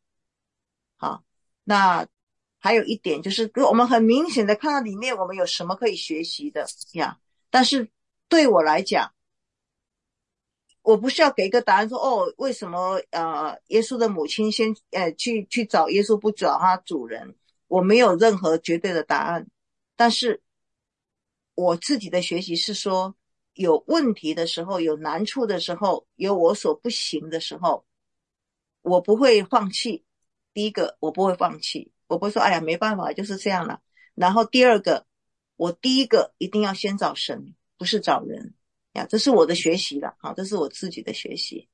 那还有一点就是我们很明显的看到里面我们有什么可以学习的但是对我来讲，我不需要给一个答案说为什么耶稣的母亲先去找耶稣，不找他主人，我没有任何绝对的答案。但是我自己的学习是说，有问题的时候，有难处的时候，有我所不行的时候，我不会放弃。第一个，我不会放弃，我不会说哎呀没办法就是这样了。然后第二个，我第一个一定要先找神，不是找人这是我的学习了这是我自己的学习。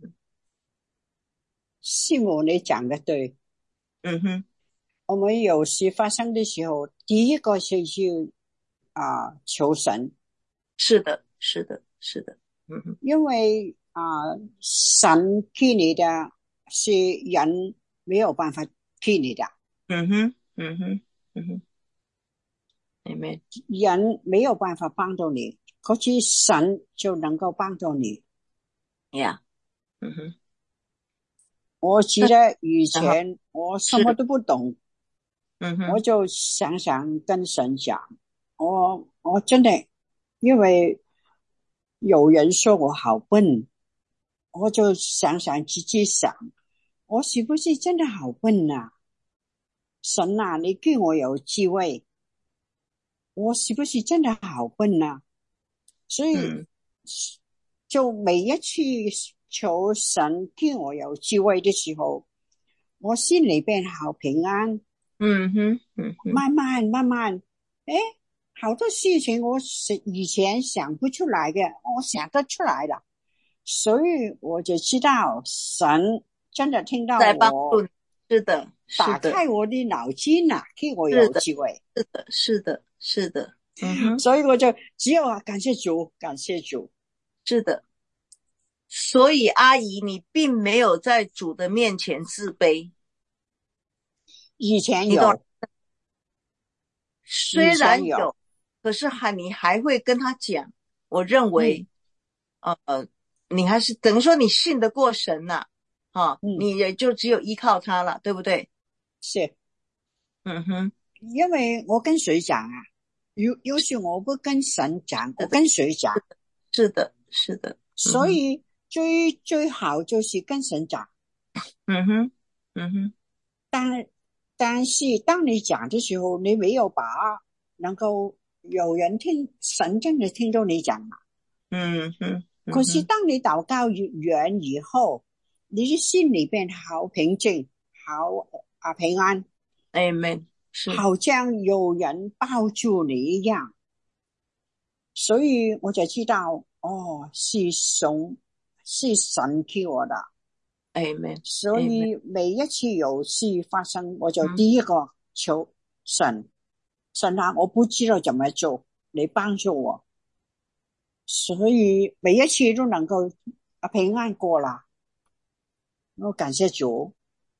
师母你讲的对。我们有事发生的时候，第一个是去求神。是的。因为神给你的是人没有办法给你的。人没有办法帮助你，可是神就能够帮助你。我记得以前我什么都不懂，我就想跟神讲，我真的因为有人说我好笨，我就想自己想，我是不是真的好笨神你给我有机会，我是不是真的好笨所以就每一次求神给我有机会的时候，我心里边好平安。慢慢好多事情我以前想不出来的，我想得出来了，所以我就知道神真的听到我。 在帮助你。是的。 打开我的脑筋啊，给我有机会。 是的， 所以我就只有感谢主，感谢主。 是的。所以阿姨，你并没有在主的面前自卑。 以前有， 虽然有，可是你还会跟他讲。我认为，你还是等于说你信得过神呐，你也就只有依靠他了，对不对？ 是，因为我跟谁讲啊？有时我不跟神讲，我跟谁讲？ 是的。 所以最好就是跟神讲。但是当你讲的时候，你没有把能够有人听，神真的听到你讲嘛。可是当你祷告完以后，你的心里边好平静，好平安。 Amen。 好像有人抱住你一样。所以我就知道，是神给我的。 Amen。 所以每一次有事发生，我就第一个求神啊，我不知道怎么做，你帮助我。所以每一次都能够平安过了。我感谢主。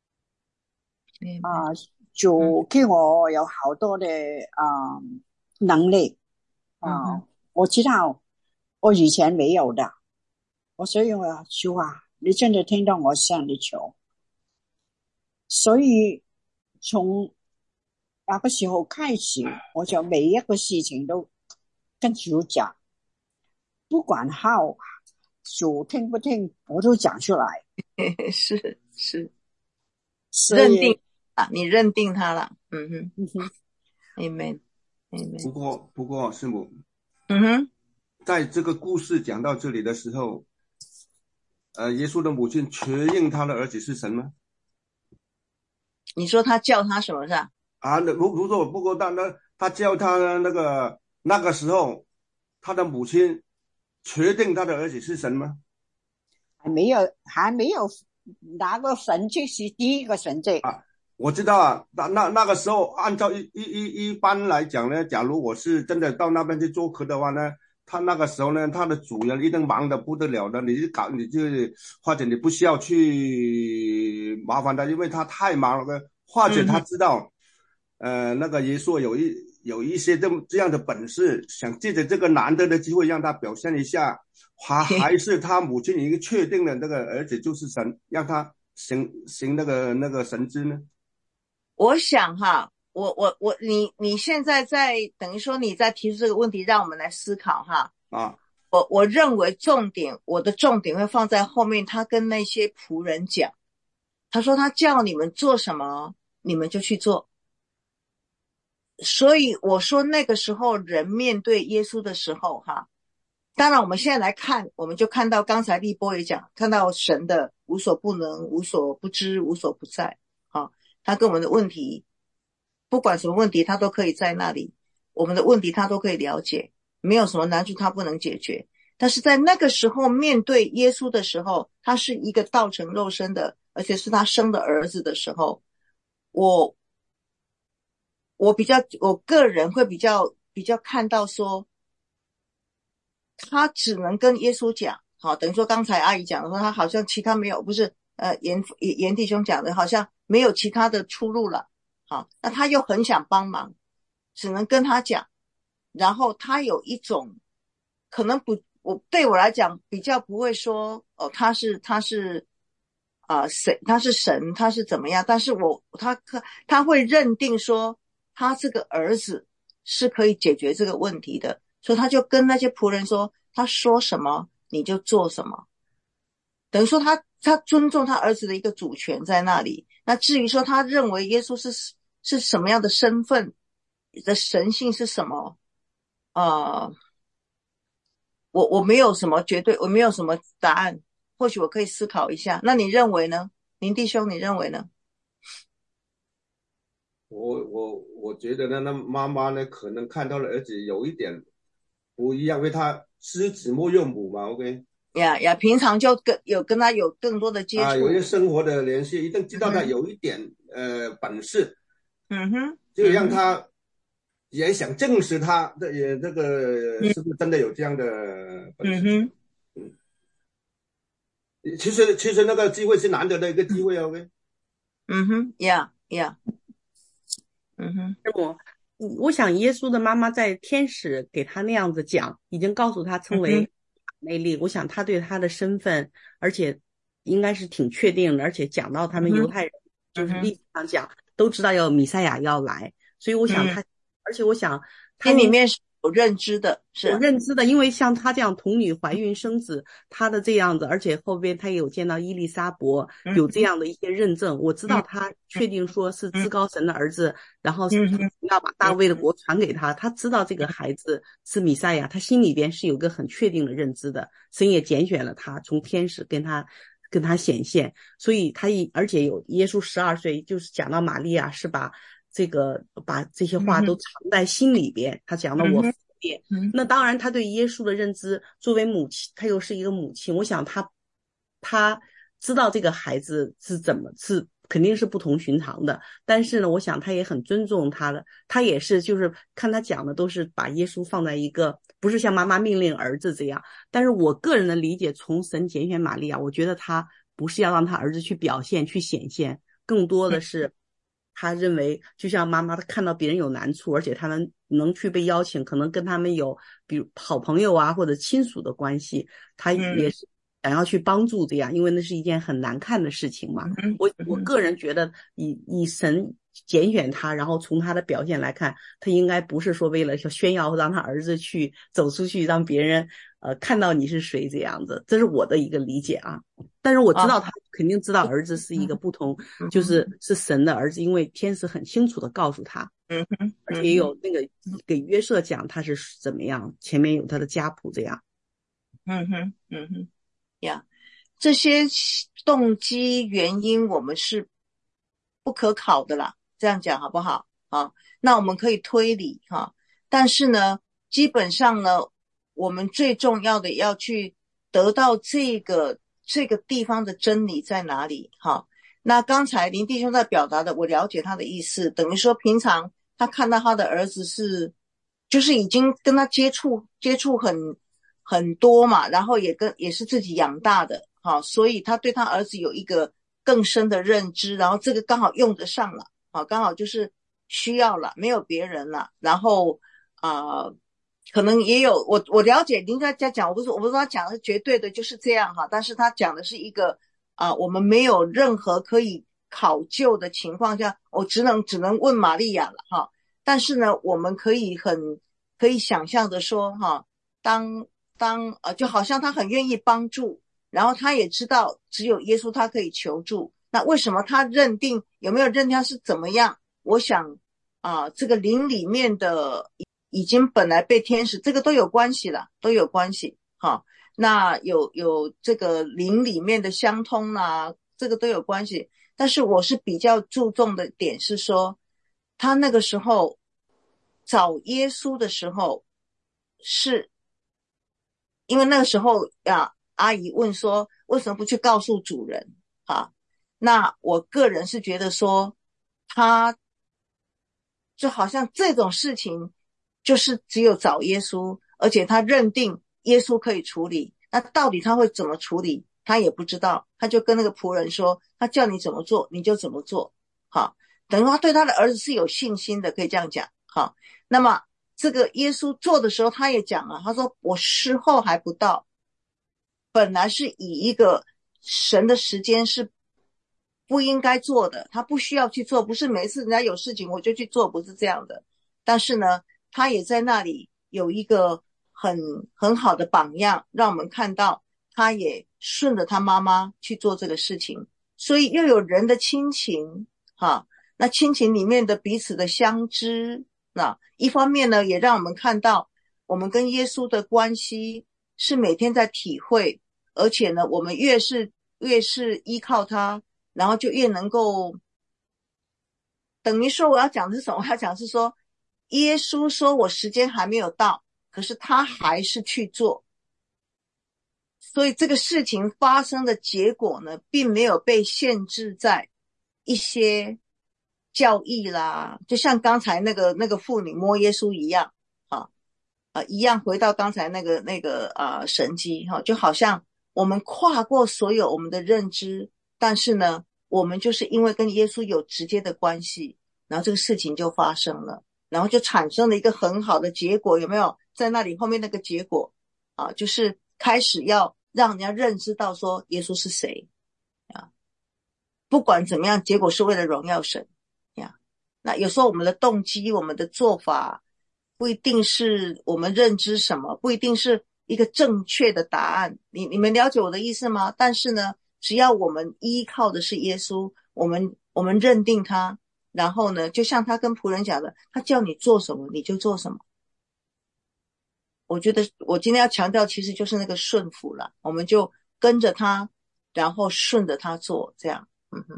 主给我有好多的能力。我知道我以前没有的。所以我要主啊，你真的听到我向你求。所以从那个时候开始，我就每一个事情都跟主讲，不管好主听不听，我都讲出来。 是认定啊，你认定他了。Amen。 不过师母，在这个故事讲到这里的时候，耶稣的母亲确认他的儿子是神吗？ 你说他叫他什么是吧？ 如果不过他叫他那个时候，他的母亲确定他的儿子是神吗？ 还没有拿个神迹是第一个神迹我知道啊，那个时候按照一般来讲呢，假如我是真的到那边去做客的话呢，他那个时候呢，他的主人一定忙得不得了的，你就或者你不需要去麻烦他，因为他太忙了，或者他知道那个耶稣有一些这样的本事，想借着这个难得的机会让他表现一下，还是他母亲已经确定了那个儿子就是神，让他行那个神迹呢？ 我想哈，你现在在等于说你在提出这个问题，让我们来思考哈。我认为我的重点会放在后面，他跟那些仆人讲，他说他叫你们做什么，你们就去做。所以我说那个时候人面对耶稣的时候哈，当然我们现在来看，我们就看到刚才立波也讲，看到神的无所不能、无所不知、无所不在。他跟我们的问题，不管什么问题，他都可以在那里。我们的问题他都可以了解，没有什么难处他不能解决。但是在那个时候面对耶稣的时候，他是一个道成肉身的，而且是他生的儿子的时候，我个人会比较看到说，他只能跟耶稣讲。等于说刚才阿姨讲的说，他好像其他没有，不是严弟兄讲的，好像没有其他的出路了。那他又很想帮忙，只能跟他讲。然后他有一种可能对我来讲比较不会说他是他是神，他是怎么样，但是他会认定说他这个儿子是可以解决这个问题的，所以他就跟那些仆人说，他说什么你就做什么。等于说他尊重他儿子的一个主权在那里。那至于说他认为耶稣是什么样的身份，的神性是什么，我没有什么绝对，我没有什么答案，或许我可以思考一下。那你认为呢？林弟兄，你认为呢？ 我觉得呢，那妈妈呢可能看到了儿子有一点不一样，因为他知子莫若母嘛 ，OK。 平常就跟他有更多的接触有一些生活的联系，一定知道他有一点本事，就让他也想证实他的这个是不是真的有这样的本事。其实那个机会是难得的一个机会，OK。 我想耶稣的妈妈在天使给他那样子讲，已经告诉他称为内利，我想他对他的身份，而且应该是挺确定的，而且讲到他们犹太人就是历史上讲都知道要弥赛亚要来，所以我想他，而且我想他里面是有认知的， 有认知的，因为像他这样童女怀孕生子，他的这样子，而且后边他也有见到伊丽莎伯，有这样的一些认证，我知道他确定说是至高神的儿子，然后要把大卫的国传给他，他知道这个孩子是弥赛亚，他心里边是有个很确定的认知的，神也拣选了他，从天使跟他显现，所以而且有耶稣12岁，就是讲到玛利亚是把这些话都藏在心里边，他讲到我那当然他对耶稣的认知，作为母亲，他又是一个母亲，我想他知道这个孩子是肯定是不同寻常的，但是呢我想他也很尊重他的，他也是就是看他讲的都是把耶稣放在一个不是像妈妈命令儿子这样，但是我个人的理解，从神拣选玛利亚，我觉得他不是要让他儿子去表现去显现，更多的是他认为就像妈妈，他看到别人有难处，而且他们能去被邀请，可能跟他们有比如好朋友啊或者亲属的关系，他也是想要去帮助这样，因为那是一件很难看的事情嘛。我个人觉得以神拣选他，然后从他的表现来看，他应该不是说为了炫耀让他儿子去走出去让别人看到你是谁这样子，这是我的一个理解啊。但是我知道他肯定知道儿子是一个不同，就是神的儿子，因为天使很清楚的告诉他，而且也有那个给约瑟讲他是怎么样，前面有他的家谱这样。 这些动机原因我们是不可考的啦，这样讲好不好？那我们可以推理但是呢，基本上呢，我们最重要的要去得到这个地方的真理在哪里那刚才林弟兄在表达的，我了解他的意思，等于说平常他看到他的儿子就是已经跟他接触很多嘛，然后也是自己养大的所以他对他儿子有一个更深的认知，然后这个刚好用得上了刚好就是需要了，没有别人了，然后可能也有我了解林家讲，我不是说他讲的是绝对的就是这样但是他讲的是一个我们没有任何可以考究的情况下，我只能问玛利亚了但是呢，我们可以想象的说当就好像他很愿意帮助，然后他也知道只有耶稣他可以求助，那为什么他有没有认定他是怎么样？我想这个灵里面的已经本来被天使，这个都有关系了，都有关系那有这个灵里面的相通这个都有关系。但是我是比较注重的点是说，他那个时候找耶稣的时候，是因为那个时候阿姨问说为什么不去告诉主人那我个人是觉得说，他就好像这种事情就是只有找耶稣，而且他认定耶稣可以处理，那到底他会怎么处理他也不知道，他就跟那个仆人说，他叫你怎么做你就怎么做等于他对他的儿子是有信心的，可以这样讲那么这个耶稣做的时候他也讲了，他说我时候还不到，本来是以一个神的时间是不应该做的，他不需要去做，不是每次人家有事情我就去做，不是这样的。但是呢，他也在那里有一个很好的榜样，让我们看到他也顺着他妈妈去做这个事情，所以又有人的亲情那亲情里面的彼此的相知，那一方面呢，也让我们看到我们跟耶稣的关系是每天在体会，而且呢，我们越是依靠他，然后就越能够，等于说我要讲的是什么？我要讲的是说，耶稣说我时间还没有到，可是他还是去做， 所以这个事情发生的结果呢，并没有被限制在一些教义啦，就像刚才那个妇女摸耶稣一样一样回到刚才那个神迹就好像我们跨过所有我们的认知，但是呢，我们就是因为跟耶稣有直接的关系，然后这个事情就发生了，然后就产生了一个很好的结果，有没有？在那里后面那个结果就是开始要让人家认知到说耶稣是谁不管怎么样，结果是为了荣耀神那有时候我们的动机，我们的做法不一定是我们认知什么，不一定是一个正确的答案。你们了解我的意思吗？但是呢，只要我们依靠的是耶稣，我们认定他，然后呢，就像他跟仆人讲的，他叫你做什么你就做什么。我觉得我今天要强调其实就是那个顺服了，我们就跟着他，然后顺着他做，这样。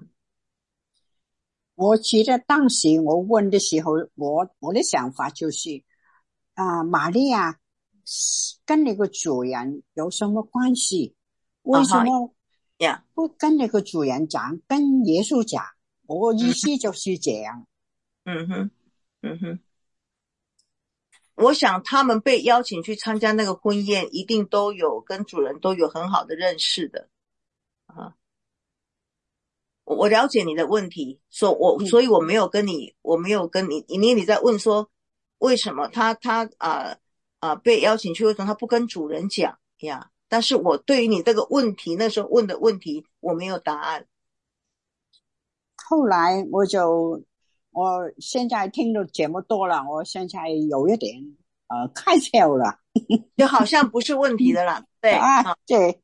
我记得当时我问的时候，我的想法就是玛利亚跟那个主人有什么关系？为什么不跟那个主人讲，跟耶稣讲？我意思就是这样。 我想他们被邀请去参加那个婚宴，一定都有跟主人都有很好的认识的我了解你的问题，所以我没有跟你，你在问说为什么他被邀请去，为什么他不跟主人讲呀？但是我对于你这个问题那时候问的问题我没有答案。 后来我现在听的节目多了，我现在有一点开窍了， 就好像不是问题的啦。对对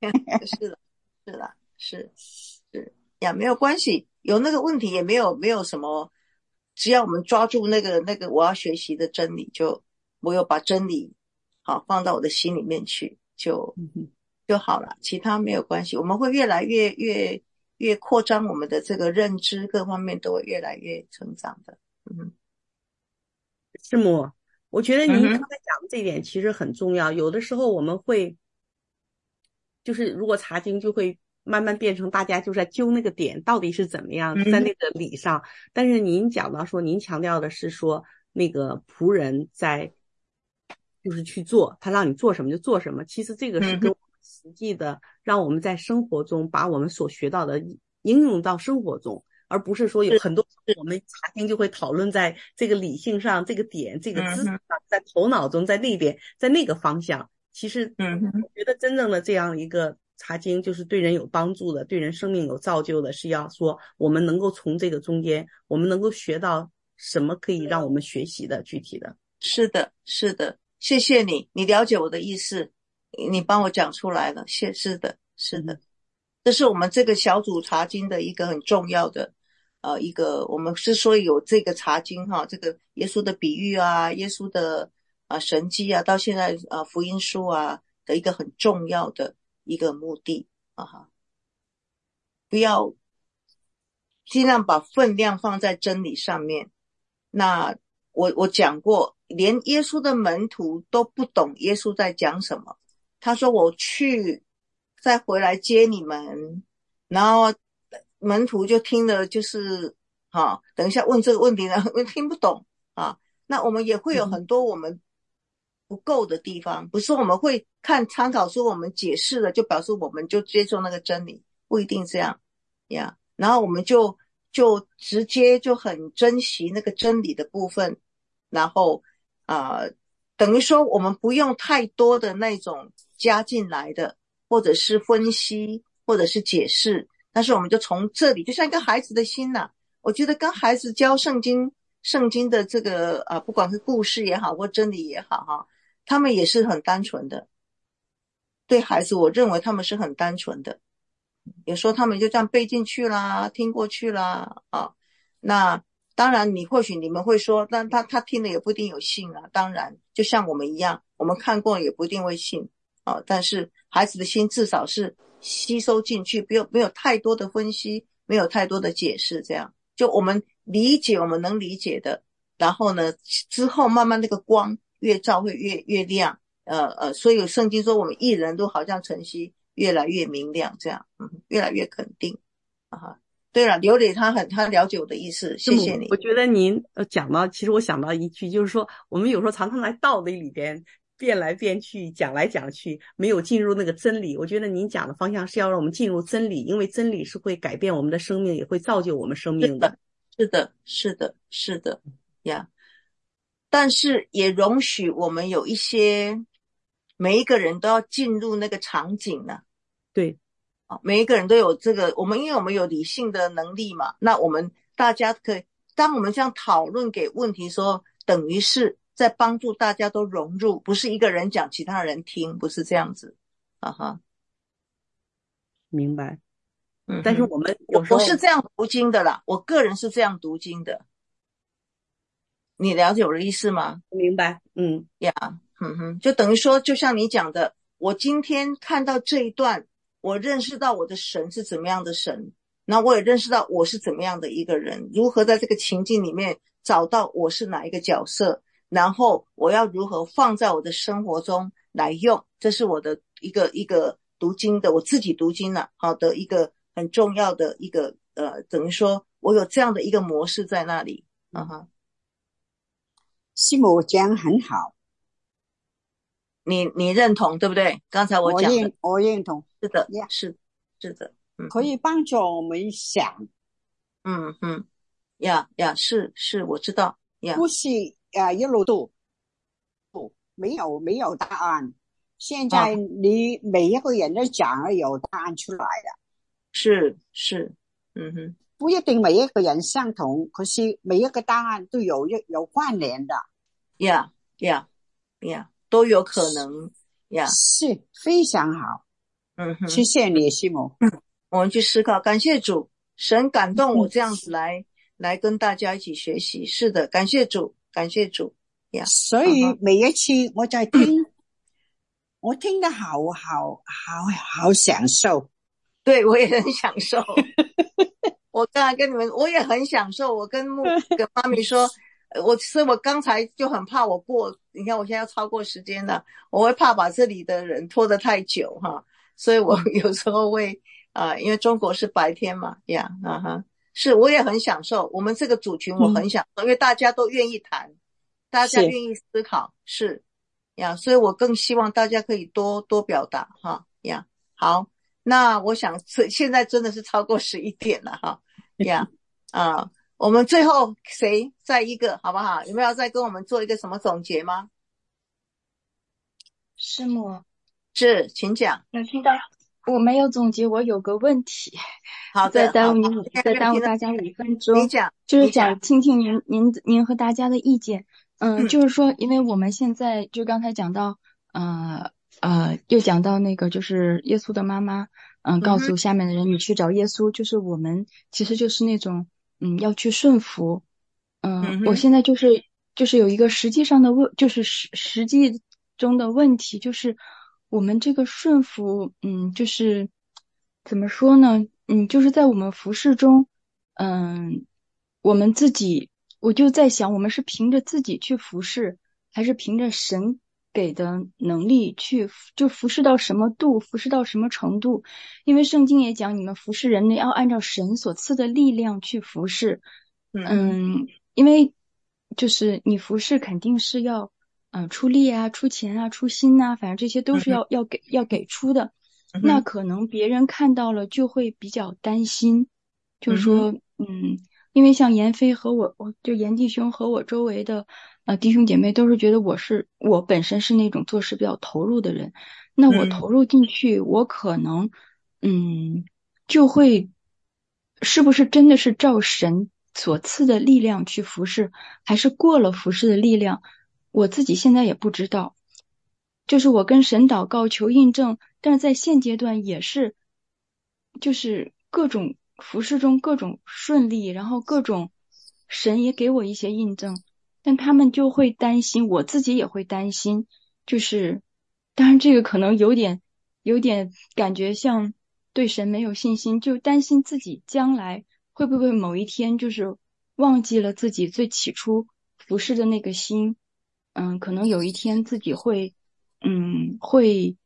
是呀，没有关系，有那个问题也没有什么，只要我们抓住那个我要学习的真理，我有把真理放到我的心里面去，就好了，其他没有关系，我们会越来越扩张我们的这个认知，各方面都会越来越成长的。 师母，我觉得您刚才讲的这一点其实很重要，有的时候我们会就是如果查经就会慢慢变成大家就在揪那个点到底是怎么样在那个理上，但是您讲到说您强调的是说那个仆人在就是去做，他让你做什么就做什么，其实这个是跟我们实际的让我们在生活中把我们所学到的应用到生活中，而不是说有很多我们查经就会讨论在这个理性上，这个点这个知识上，在头脑中，在那边在那个方向。其实我觉得真正的这样一个查经就是对人有帮助的，对人生命有造就的，是要说我们能够从这个中间我们能够学到什么可以让我们学习的具体的。 是的谢谢你了解我的意思，你帮我讲出来了，是的这是我们这个小组查经的一个很重要的一个，我们之所以有这个查经这个耶稣的比喻耶稣的神迹到现在福音书的一个很重要的一个目的不要尽量把分量放在真理上面。那我讲过，连耶稣的门徒都不懂耶稣在讲什么，他说我去再回来接你们，然后门徒就听了就是等一下问这个问题呢听不懂那我们也会有很多我们不够的地方，不是我们会看参考书我们解释了就表示我们就接受那个真理，不一定这样然后我们就直接就很珍惜那个真理的部分，然后等于说我们不用太多的那种加进来的，或者是分析或者是解释，但是我们就从这里，就像一个孩子的心我觉得跟孩子教圣经的这个不管是故事也好或真理也好他们也是很单纯的，对孩子我认为他们是很单纯的，有时候他们就这样背进去啦，听过去啦那当然或许你们会说，但他听了也不一定有信当然就像我们一样，我们看过也不一定会信但是孩子的心至少是吸收进去，没有太多的分析，没有太多的解释，这样就我们理解我们能理解的，然后呢之后慢慢那个光越照会越亮所以圣经说我们一人都好像晨曦， 越来越明亮，这样，越来越肯定啊。对了，刘磊他了解我的意思，谢谢你。 我觉得您讲到，其实我想到一句，就是说我们有时候常常在道理里边变来变去，讲来讲去，没有进入那个真理。我觉得您讲的方向是要让我们进入真理，因为真理是会改变我们的生命，也会造就我们生命的。 是的，是的，是的呀。但是也容许我们有一些，每一个人都要进入那个场景呢。 对。 每一个人都有这个，因为我们有理性的能力嘛，那我们大家可以，当我们这样讨论给问题说，等于是在帮助大家都融入，不是一个人讲其他人听，不是这样子。 明白。但是我们有时候我是这样读经的啦，我个人是这样读经的。你了解我的意思吗？ 明白。 就等于说，就像你讲的，我今天看到这一段，我认识到我的神是怎么样的神，那我也认识到我是怎么样的一个人，如何在这个情境里面找到我是哪一个角色，然后我要如何放在我的生活中来用，这是我的一个读经的，我自己读经了好的一个很重要的一个等于说我有这样的一个模式在那里。 师母讲很好， 你认同对不对？刚才我讲的我认同， 是的，是的， 可以帮助我们想， 是我知道， 不是一路都没有答案，现在你每一个人都讲了有答案出来了， 是， 不一定每一个人相同，可是每一个答案都有关联的， 都有可能， 是非常好，谢谢你，师母。 我们去思考，感谢主，神感动我这样子来跟大家一起学习，是的，感谢主所以每一次我在听，我听得好享受， 对，我也很享受。我刚才跟你们，我也很享受。我跟妈咪说，所以我刚才就很怕你看我现在要超过时间了，我会怕把这里的人拖得太久哈，所以我有时候会因为中国是白天嘛是我也很享受。我们这个组群我很享受，因为大家都愿意谈，大家愿意思考，是所以我更希望大家可以多表达好。那我想现在真的是超过11点了我们最后谁再一个好不好？有没有再跟我们做一个什么总结吗？ 师母是，请讲。 有听到？我没有总结，我有个问题。 好的， 再耽误大家5分钟。 你讲， 就是想听听您和大家的意见。就是说，因为我们现在就刚才讲到，又讲到那个就是耶稣的妈妈，告诉下面的人你去找耶稣，就是我们其实就是那种要去顺服。我现在就是有一个实际上的就是实际中的问题，就是我们这个顺服，就是怎么说呢？就是在我们服事中，我们自己，我就在想，我们是凭着自己去服事，还是凭着神给的能力去，就服事到什么度，服事到什么程度？因为圣经也讲，你们服事人呢，要按照神所赐的力量去服事。因为就是你服事肯定是要出力啊、出钱啊、出心啊，反正这些都是要给出的。那可能别人看到了就会比较担心，就是说因为像严飞和我就严弟兄和我周围的弟兄姐妹都是觉得我本身是那种做事比较投入的人，那我投入进去，我可能就会是不是真的是照神所赐的力量去服侍，还是过了服侍的力量，我自己现在也不知道。就是我跟神祷告求印证，但是在现阶段也是就是各种服侍中各种顺利，然后各种神也给我一些印证，但他们就会担心，我自己也会担心，就是当然这个可能有点感觉像对神没有信心，就担心自己将来会不会某一天就是忘记了自己最起初服侍的那个心，可能有一天自己会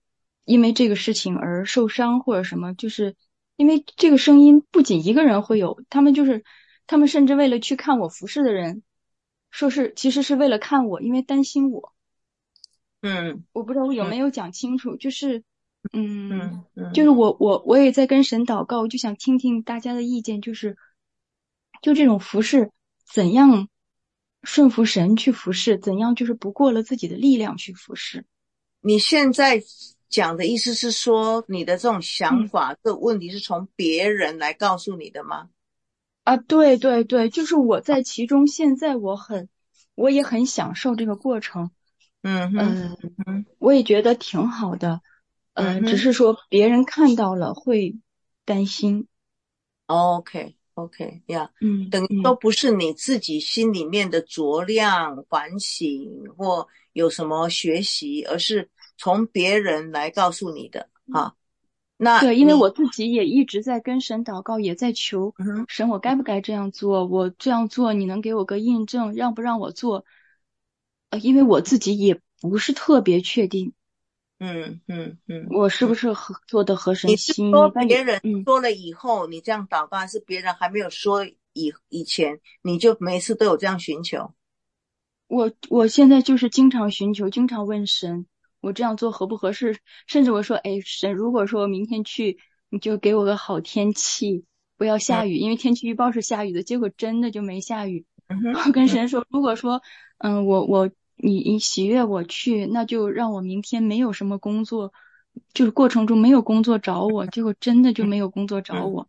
因为这个事情而受伤或者什么，就是因为这个声音不仅一个人会有，他们甚至为了去看我服侍的人，说是其实是为了看我，因为担心我。我不知道我有没有讲清楚，就是就是我也在跟神祷告，我就想听听大家的意见，就这种服侍怎样顺服神去服侍，怎样就是不过了自己的力量去服侍。 你现在讲的意思是说，你的这种想法的问题是从别人来告诉你的吗？ 啊，对对对，就是我在其中，现在我也很享受这个过程。我也觉得挺好的。只是说别人看到了会担心。 OK，呀，等于都不是你自己心里面的酌量、反省或有什么学习，而是从别人来告诉你的啊。那对，因为我自己也一直在跟神祷告，也在求神，我该不该这样做？我这样做，你能给我个印证，让不让我做？因为我自己也不是特别确定。我是不是做的合神心意？ 你是说别人说了以后，你这样祷告，还是别人还没有说以前，你就每次都有这样寻求？ 我现在就是经常寻求，经常问神，我这样做合不合适？甚至我说，神，如果说明天去，你就给我个好天气，不要下雨，因为天气预报是下雨的，结果真的就没下雨。我跟神说，如果说，你喜悦我去，那就让我明天没有什么工作，就是过程中没有工作找我，结果真的就没有工作找我。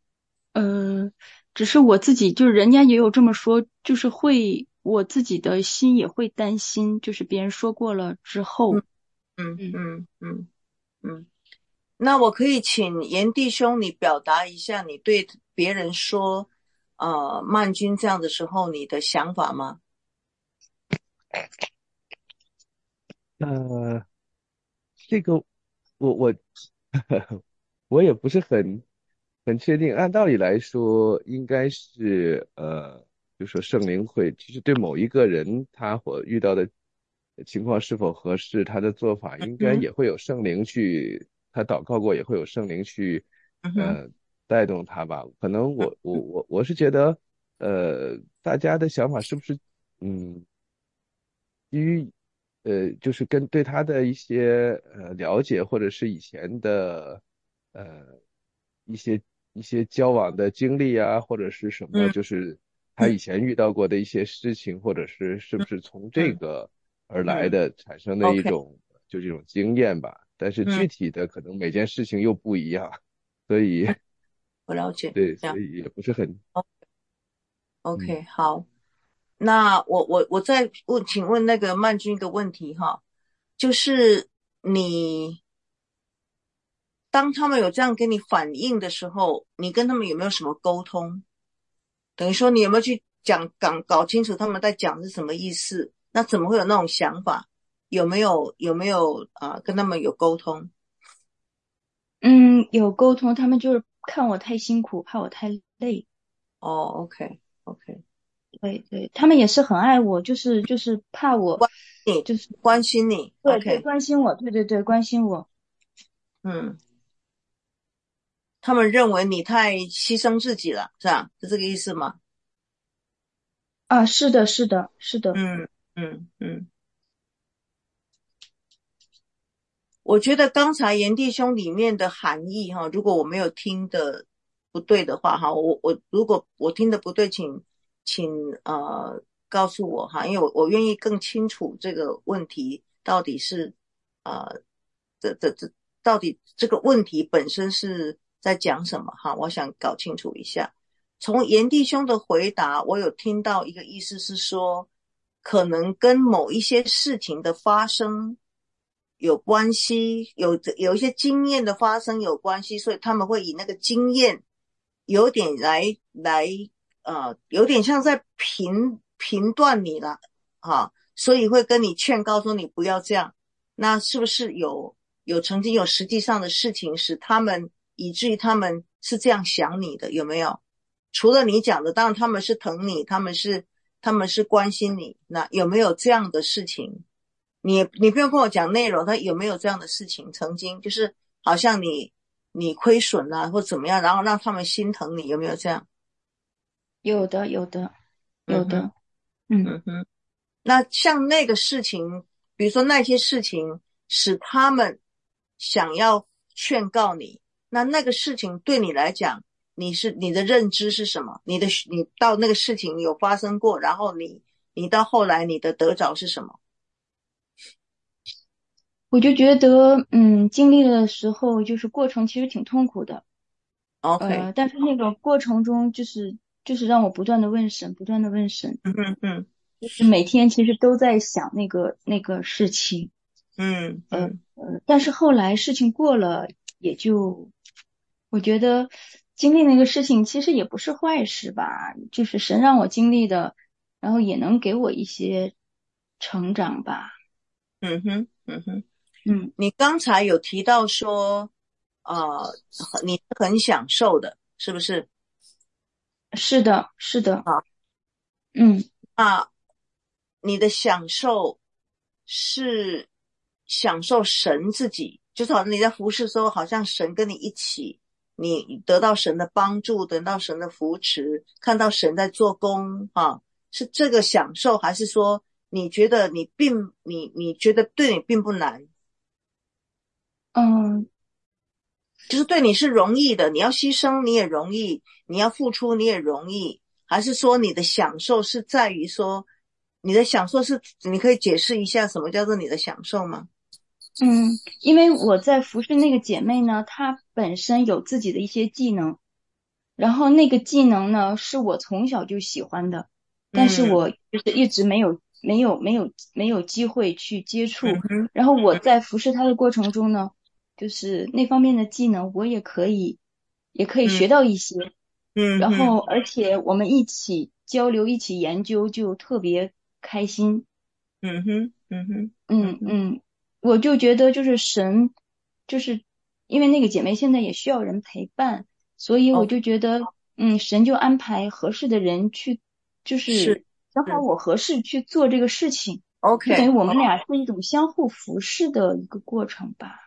只是我自己，就是人家也有这么说，就是我自己的心也会担心，就是别人说过了之后。 那我可以请严弟兄你表达一下你对别人说曼君这样的时候你的想法吗？ 这个我我也不是很确定。按道理来说，应该是就说圣灵会，其实对某一个人他所遇到的情况是否合适，他的做法应该也会有圣灵去，他祷告过也会有圣灵去带动他吧。可能我是觉得大家的想法是不是基于就是跟对他的一些了解，或者是以前的呃一些交往的经历啊，或者是什么，就是他以前遇到过的一些事情，或者是不是从这个而来的产生的一种就这种经验吧。但是具体的可能每件事情又不一样，所以我了解。 对，所以也不是很 OK，好。那我再请问那个曼君一个问题哈，就是你当他们有这样给你反应的时候，你跟他们有没有什么沟通？等于说你有没有去搞清楚他们在讲是什么意思？那怎么会有那种想法？有没有跟他们有沟通？ 有沟通，他们就是看我太辛苦，怕我太累。 OK， 对，他们也是很爱我，就是怕我，就是关心你， 对，关心我，对，关心我。 他们认为你太牺牲自己了，是吧？是这个意思吗？ 啊，是的。 我觉得刚才严弟兄里面的含义哈，如果我没有听的不对的话哈，我如果我听的不对，请告诉我哈，因为我愿意更清楚这个问题到底是到底这个问题本身是在讲什么哈，我想搞清楚一下。从严弟兄的回答，我有听到一个意思是说，可能跟某一些事情的发生有关系，有一些经验的发生有关系，所以他们会以那个经验有点有点像在评断你了所以会跟你劝告说你不要这样。那是不是有曾经有实际上的事情使他们以至于他们是这样想你的？有没有？除了你讲的，当然他们是疼你，他们是关心你，那有没有这样的事情你不用跟我讲内容，他有没有这样的事情曾经就是好像你亏损了或怎么样，然后让他们心疼你，有没有这样？ 有的。 嗯哼。那像那个事情，比如说那些事情使他们想要劝告你，那个事情对你来讲，你的认知是什么？你到那个事情有发生过，然后你到后来你的得着是什么？ 我就觉得，经历的时候就是过程其实挺痛苦的。 OK。 但是那个过程中就是让我不断的问神。就是每天其实都在想那个事情。但是后来事情过了，也就我觉得经历那个事情其实也不是坏事吧，就是神让我经历的，然后也能给我一些成长吧。 你刚才有提到说，你是很享受的，是不是？ 是的。 啊，你的享受是享受神自己，就是好像你在服侍的时候，好像神跟你一起，你得到神的帮助，得到神的扶持，看到神在做工是这个享受，还是说你觉得你觉得对你并不难？就是对你是容易的，你要牺牲你也容易，你要付出你也容易，还是说你的享受是在于说你的享受是，你可以解释一下什么叫做你的享受吗？ 因为我在服侍那个姐妹呢，她本身有自己的一些技能，然后那个技能呢是我从小就喜欢的，但是我就是一直没有机会去接触。然后我在服侍她的过程中呢，就是那方面的技能我也可以学到一些。然后而且我们一起交流一起研究就特别开心。我就觉得就是神，就是因为那个姐妹现在也需要人陪伴，所以我就觉得神就安排合适的人去，就是正好我合适去做这个事情。 OK， 就等于我们俩是一种相互服侍的一个过程吧。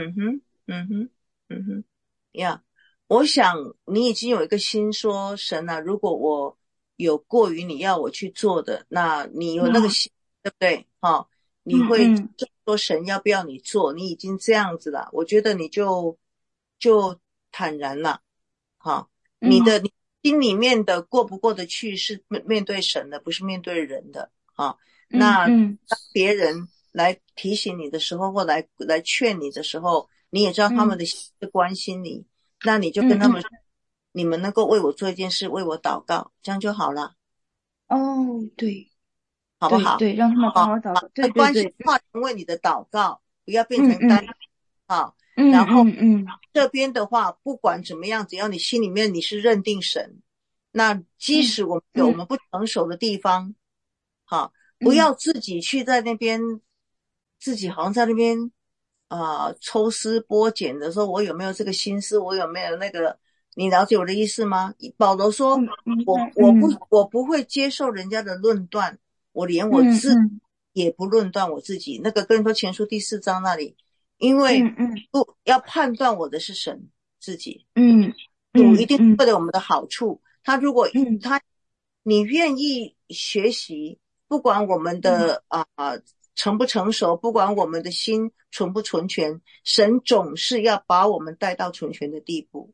我想你已经有一个心说，神啊，如果我有过于你要我去做的，那你有那个心，对不对？你会说神要不要你做，你已经这样子了，我觉得你就坦然了。你心里面的过不过得去是面对神的，不是面对人的。那当别人来提醒你的时候，或来劝你的时候，你也知道他们的心是关心你，那你就跟他们说，你们能够为我做一件事，为我祷告，这样就好了。 对， 好不好？ 对，让他们帮我祷告。对， 关系化成为你的祷告，不要变成单然后这边的话，不管怎么样，只要你心里面你是认定神，那即使我们有我们不成熟的地方，不要自己去在那边，自己好像在那边抽丝剥茧的说，我有没有这个心思，我有没有那个，你了解我的意思吗？保罗说，我不会接受人家的论断，我连我自己也不论断我自己。那个哥林多前书第4章那里，因为不要判断我的是神自己，主一定为了我们的好处。他如果你愿意学习，不管我们的成不成熟，不管我们的心存不存全，神总是要把我们带到存全的地步。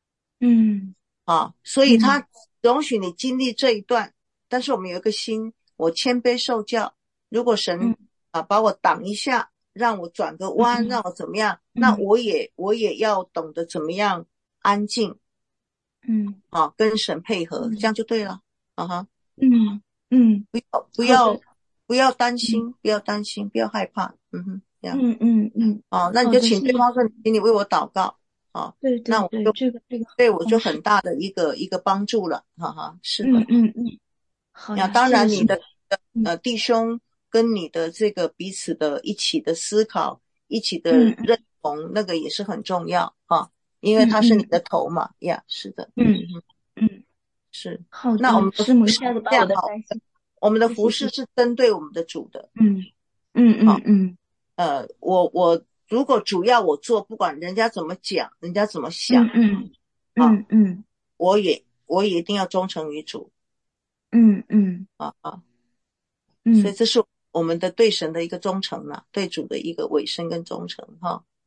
所以他容许你经历这一段，但是我们有一个心，我谦卑受教。如果神把我挡一下，让我转个弯，让我怎么样，那我也要懂得怎么样安静，跟神配合，这样就对了。不要担心，不要担心，不要害怕。那你就请对方说，请你为我祷告。 对， 那我就这个对我就很大的一个帮助了。是的。 好。 当然你的弟兄跟你的这个彼此的一起的思考，一起的认同，那个也是很重要因为他是你的头嘛。是的。是。 好的。 那我们师母一下子把我的担心， 我们的服事是针对我们的主的。 我如果主要我做，不管人家怎么讲，人家怎么想，我也一定要忠诚于主。所以这是我们的对神的一个忠诚对主的一个委身跟忠诚哈。